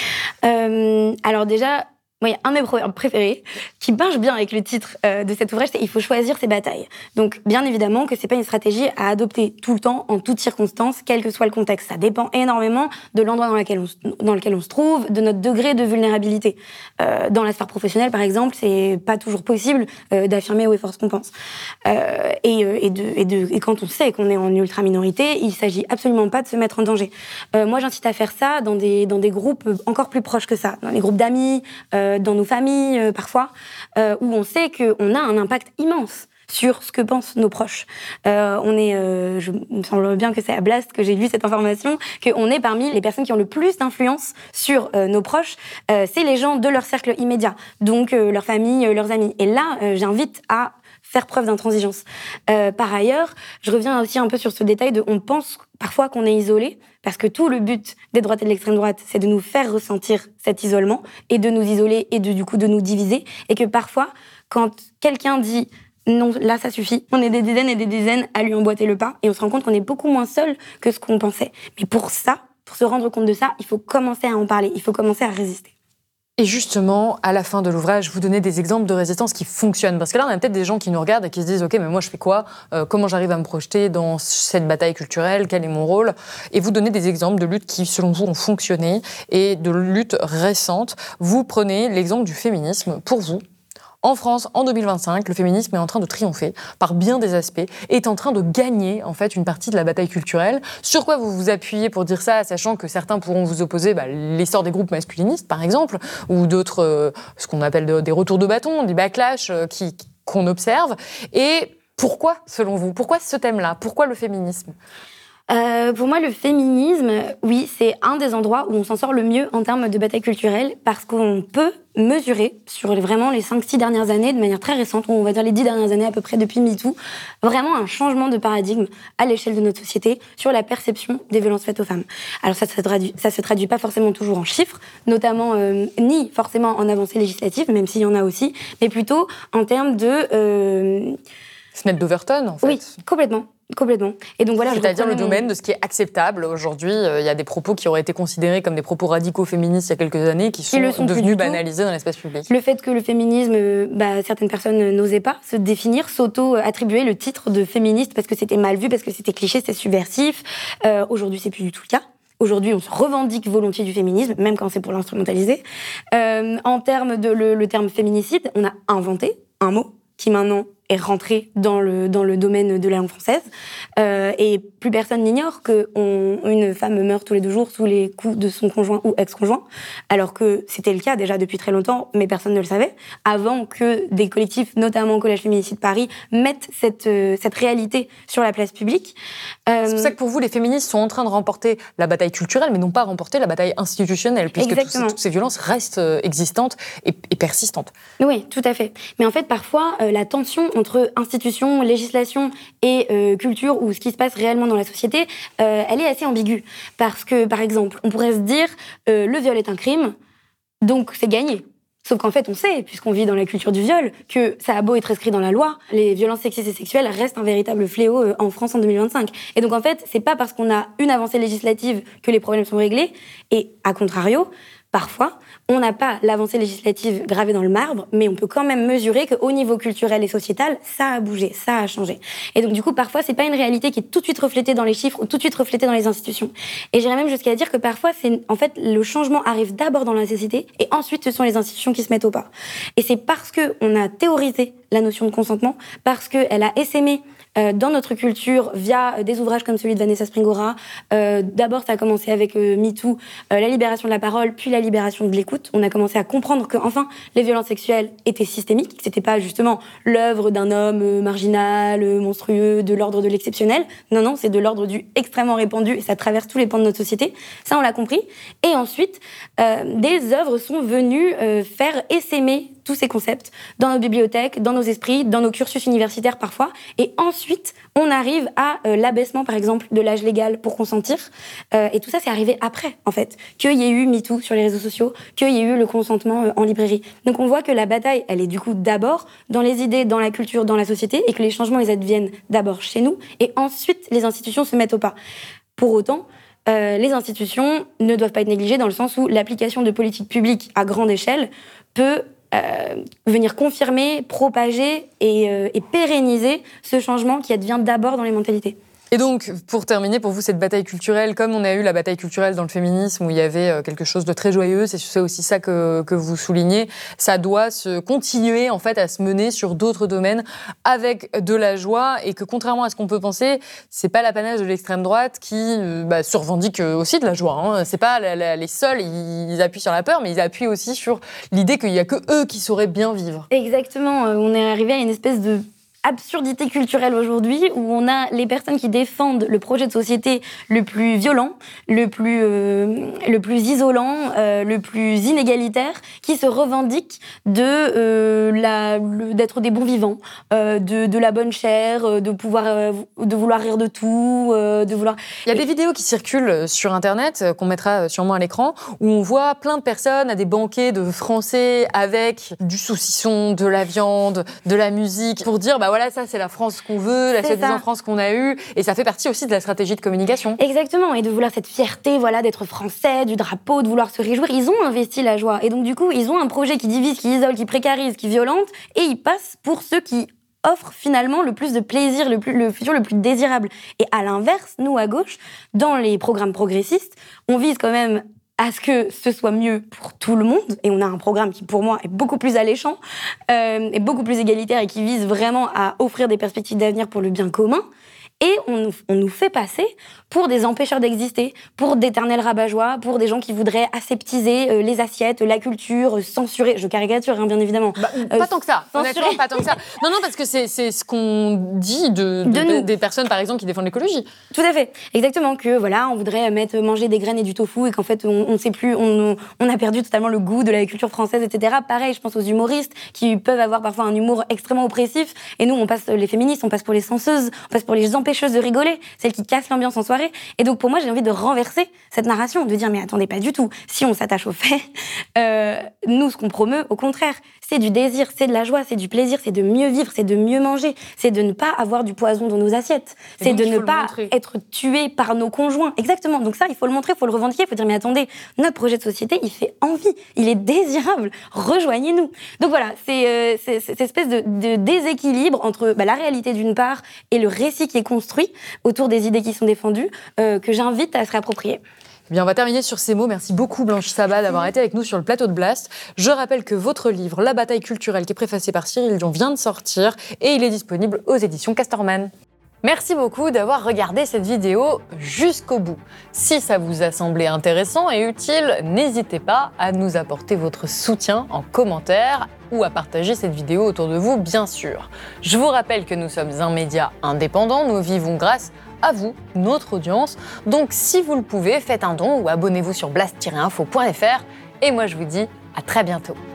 euh, Alors déjà... Moi, il y a un de mes proverbes préférés qui marche bien avec le titre euh, de cet ouvrage, c'est « Il faut choisir ses batailles ». Donc, bien évidemment que c'est pas une stratégie à adopter tout le temps, en toutes circonstances, quel que soit le contexte. Ça dépend énormément de l'endroit dans lequel on, dans lequel on se trouve, de notre degré de vulnérabilité. Euh, dans la sphère professionnelle, par exemple, c'est pas toujours possible euh, d'affirmer haut et fort ce qu'on pense. Euh, et, et, de, et, de, et quand on sait qu'on est en ultra-minorité, il s'agit absolument pas de se mettre en danger. Euh, moi, j'incite à faire ça dans des, dans des groupes encore plus proches que ça, dans les groupes d'amis, euh, dans nos familles euh, parfois, euh, où on sait qu'on a un impact immense sur ce que pensent nos proches. Euh, on est, euh, je, il me semble bien que c'est à Blast que j'ai lu cette information, qu'on est parmi les personnes qui ont le plus d'influence sur euh, nos proches, euh, c'est les gens de leur cercle immédiat, donc euh, leur famille, euh, leurs amis. Et là, euh, j'invite à faire preuve d'intransigeance. Euh, par ailleurs, je reviens aussi un peu sur ce détail de on pense parfois qu'on est isolé, parce que tout le but des droites et de l'extrême droite, c'est de nous faire ressentir cet isolement, et de nous isoler, et de, du coup de nous diviser, et que parfois, quand quelqu'un dit non, là ça suffit, on est des dizaines et des dizaines à lui emboîter le pas, et on se rend compte qu'on est beaucoup moins seul que ce qu'on pensait. Mais pour ça, pour se rendre compte de ça, il faut commencer à en parler, il faut commencer à résister. Et justement, à la fin de l'ouvrage, vous donnez des exemples de résistance qui fonctionnent. Parce que là, on a peut-être des gens qui nous regardent et qui se disent « Ok, mais moi, je fais quoi ? euh, Comment j'arrive à me projeter dans cette bataille culturelle ? Quel est mon rôle ?» Et vous donnez des exemples de luttes qui, selon vous, ont fonctionné et de luttes récentes. Vous prenez l'exemple du féminisme. Pour vous, en France, en deux mille vingt-cinq, le féminisme est en train de triompher par bien des aspects, est en train de gagner en fait une partie de la bataille culturelle. Sur quoi vous vous appuyez pour dire ça, sachant que certains pourront vous opposer bah, l'essor des groupes masculinistes, par exemple, ou d'autres, euh, ce qu'on appelle de, des retours de bâton, des backlash euh, qui, qu'on observe. Et pourquoi, selon vous, pourquoi ce thème-là ? Pourquoi le féminisme ? Euh, pour moi, le féminisme, oui, c'est un des endroits où on s'en sort le mieux en termes de bataille culturelle, parce qu'on peut mesurer sur les, vraiment les cinq six dernières années, de manière très récente, on va dire les dix dernières années à peu près depuis MeToo, vraiment un changement de paradigme à l'échelle de notre société sur la perception des violences faites aux femmes. Alors ça se traduit, ça se traduit pas forcément toujours en chiffres, notamment euh, ni forcément en avancées législatives, même s'il y en a aussi, mais plutôt en termes de... Euh... Fenêtre d'Overton, en fait. Oui, complètement. Complètement. Et donc voilà, c'est-à-dire le mon... domaine de ce qui est acceptable. Aujourd'hui, il euh, y a des propos qui auraient été considérés comme des propos radicaux féministes il y a quelques années, qui sont qui devenus banalisés dans l'espace public. Le fait que le féminisme, bah, certaines personnes n'osaient pas se définir, s'auto-attribuer le titre de féministe parce que c'était mal vu, parce que c'était cliché, c'était subversif. Euh, aujourd'hui, c'est plus du tout le cas. Aujourd'hui, on se revendique volontiers du féminisme, même quand c'est pour l'instrumentaliser. Euh, en termes de le, le terme féminicide, on a inventé un mot qui maintenant est rentré dans le, dans le domaine de la langue française. Euh, et plus personne n'ignore qu'une femme meurt tous les deux jours sous les coups de son conjoint ou ex-conjoint, alors que c'était le cas déjà depuis très longtemps, mais personne ne le savait, avant que des collectifs, notamment Collège Féminicide Paris, mettent cette, euh, cette réalité sur la place publique. Euh... C'est pour ça que pour vous, les féministes sont en train de remporter la bataille culturelle, mais non pas remporter la bataille institutionnelle, puisque tous ces, toutes ces violences restent euh, existantes et, et persistantes. Oui, tout à fait. Mais en fait, parfois, euh, la tension entre institutions, législation et euh, culture, ou ce qui se passe réellement dans la société, euh, elle est assez ambiguë. Parce que, par exemple, on pourrait se dire euh, le viol est un crime, donc c'est gagné. Sauf qu'en fait, on sait, puisqu'on vit dans la culture du viol, que ça a beau être inscrit dans la loi, les violences sexistes et sexuelles restent un véritable fléau euh, en France en deux mille vingt-cinq. Et donc, en fait, c'est pas parce qu'on a une avancée législative que les problèmes sont réglés. Et, à contrario, parfois, on n'a pas l'avancée législative gravée dans le marbre, mais on peut quand même mesurer qu'au niveau culturel et sociétal, ça a bougé, ça a changé. Et donc, du coup, parfois, c'est pas une réalité qui est tout de suite reflétée dans les chiffres ou tout de suite reflétée dans les institutions. Et j'irais même jusqu'à dire que parfois, c'est, en fait, le changement arrive d'abord dans la société et ensuite, ce sont les institutions qui se mettent au pas. Et c'est parce qu'on a théorisé la notion de consentement, parce qu'elle a essaimé Euh, dans notre culture, via des ouvrages comme celui de Vanessa Springora. Euh, d'abord, ça a commencé avec euh, MeToo, euh, la libération de la parole, puis la libération de l'écoute. On a commencé à comprendre que, enfin, les violences sexuelles étaient systémiques, que c'était pas justement l'œuvre d'un homme euh, marginal, euh, monstrueux, de l'ordre de l'exceptionnel. Non, non, c'est de l'ordre du extrêmement répandu, et ça traverse tous les pans de notre société. Ça, on l'a compris. Et ensuite, euh, des œuvres sont venues euh, faire essaimer tous ces concepts dans nos bibliothèques, dans nos esprits, dans nos cursus universitaires parfois. Et ensuite, on arrive à euh, l'abaissement, par exemple, de l'âge légal pour consentir. Euh, et tout ça, c'est arrivé après, en fait. Qu'il y ait eu MeToo sur les réseaux sociaux, qu'il y ait eu le consentement euh, en librairie. Donc on voit que la bataille, elle est du coup d'abord dans les idées, dans la culture, dans la société, et que les changements, ils adviennent d'abord chez nous, et ensuite, les institutions se mettent au pas. Pour autant, euh, les institutions ne doivent pas être négligées dans le sens où l'application de politiques publiques à grande échelle peut Euh, venir confirmer, propager et, euh, et pérenniser ce changement qui advient d'abord dans les mentalités. Et donc, pour terminer, pour vous, cette bataille culturelle, comme on a eu la bataille culturelle dans le féminisme, où il y avait quelque chose de très joyeux, c'est aussi ça que, que vous soulignez, ça doit se continuer, en fait, à se mener sur d'autres domaines avec de la joie, et que contrairement à ce qu'on peut penser, c'est pas l'apanage de l'extrême droite qui bah, se revendique aussi de la joie. Hein. C'est pas la, la, les seuls, ils appuient sur la peur, mais ils appuient aussi sur l'idée qu'il y a que eux qui sauraient bien vivre. Exactement. On est arrivé à une espèce de absurdité culturelle aujourd'hui, où on a les personnes qui défendent le projet de société le plus violent, le plus, euh, le plus isolant, euh, le plus inégalitaire, qui se revendiquent de, euh, la, le, d'être des bons vivants, euh, de, de la bonne chair, de, pouvoir, euh, de vouloir rire de tout, euh, de vouloir... Il y a des vidéos qui circulent sur Internet, qu'on mettra sûrement à l'écran, où on voit plein de personnes à des banquets de Français avec du saucisson, de la viande, de la musique, pour dire... bah voilà, ça c'est la France qu'on veut, la soi-disant France qu'on a eue, et ça fait partie aussi de la stratégie de communication. Exactement, et de vouloir cette fierté, voilà, d'être français, du drapeau, de vouloir se réjouir. Ils ont investi la joie, et donc du coup, ils ont un projet qui divise, qui isole, qui précarise, qui violente, et ils passent pour ceux qui offrent finalement le plus de plaisir, le, plus, le futur le plus désirable. Et à l'inverse, nous à gauche, dans les programmes progressistes, on vise quand même à ce que ce soit mieux pour tout le monde. Et on a un programme qui, pour moi, est beaucoup plus alléchant, euh, est beaucoup plus égalitaire et qui vise vraiment à offrir des perspectives d'avenir pour le bien commun. Et on, on nous fait passer pour des empêcheurs d'exister, pour d'éternels rabat-joie, pour des gens qui voudraient aseptiser euh, les assiettes, la culture, euh, censurer. Je caricature, hein, bien évidemment. Bah, euh, pas tant que ça, censurer. Honnêtement, pas tant que ça. Non, non, parce que c'est, c'est ce qu'on dit de, de, de, de des personnes, par exemple, qui défendent l'écologie. Tout à fait. Exactement, que voilà, on voudrait mettre, manger des graines et du tofu, et qu'en fait, on ne sait plus, on, on a perdu totalement le goût de la culture française, et cetera. Pareil, je pense aux humoristes, qui peuvent avoir parfois un humour extrêmement oppressif. Et nous, on passe les féministes, on passe pour les censeuses, on passe pour les empêcheuses de rigoler, celles qui cassent l'ambiance en soirée. Et donc pour moi, j'ai envie de renverser cette narration, de dire mais attendez, pas du tout. Si on s'attache aux faits, euh, nous, ce qu'on promeut, au contraire, c'est du désir, c'est de la joie, c'est du plaisir, c'est de mieux vivre, c'est de mieux manger, c'est de ne pas avoir du poison dans nos assiettes, c'est de ne pas être tué par nos conjoints. Exactement. Donc ça, il faut le montrer, il faut le revendiquer, il faut dire mais attendez, notre projet de société, il fait envie, il est désirable, rejoignez-nous. Donc voilà, c'est, euh, c'est, c'est cette espèce de, de déséquilibre entre bah, la réalité d'une part et le récit qui est construit autour des idées qui sont défendues, euh, que j'invite à se réapproprier. Eh bien, on va terminer sur ces mots. Merci beaucoup, Blanche Sabat, d'avoir été avec nous sur le plateau de Blast. Je rappelle que votre livre, La bataille culturelle, qui est préfacé par Cyril Dion, vient de sortir et il est disponible aux éditions Casterman. Merci beaucoup d'avoir regardé cette vidéo jusqu'au bout. Si ça vous a semblé intéressant et utile, n'hésitez pas à nous apporter votre soutien en commentaire ou à partager cette vidéo autour de vous, bien sûr. Je vous rappelle que nous sommes un média indépendant, nous vivons grâce à vous, notre audience. Donc si vous le pouvez, faites un don ou abonnez-vous sur blast tiret info point f r et moi je vous dis à très bientôt.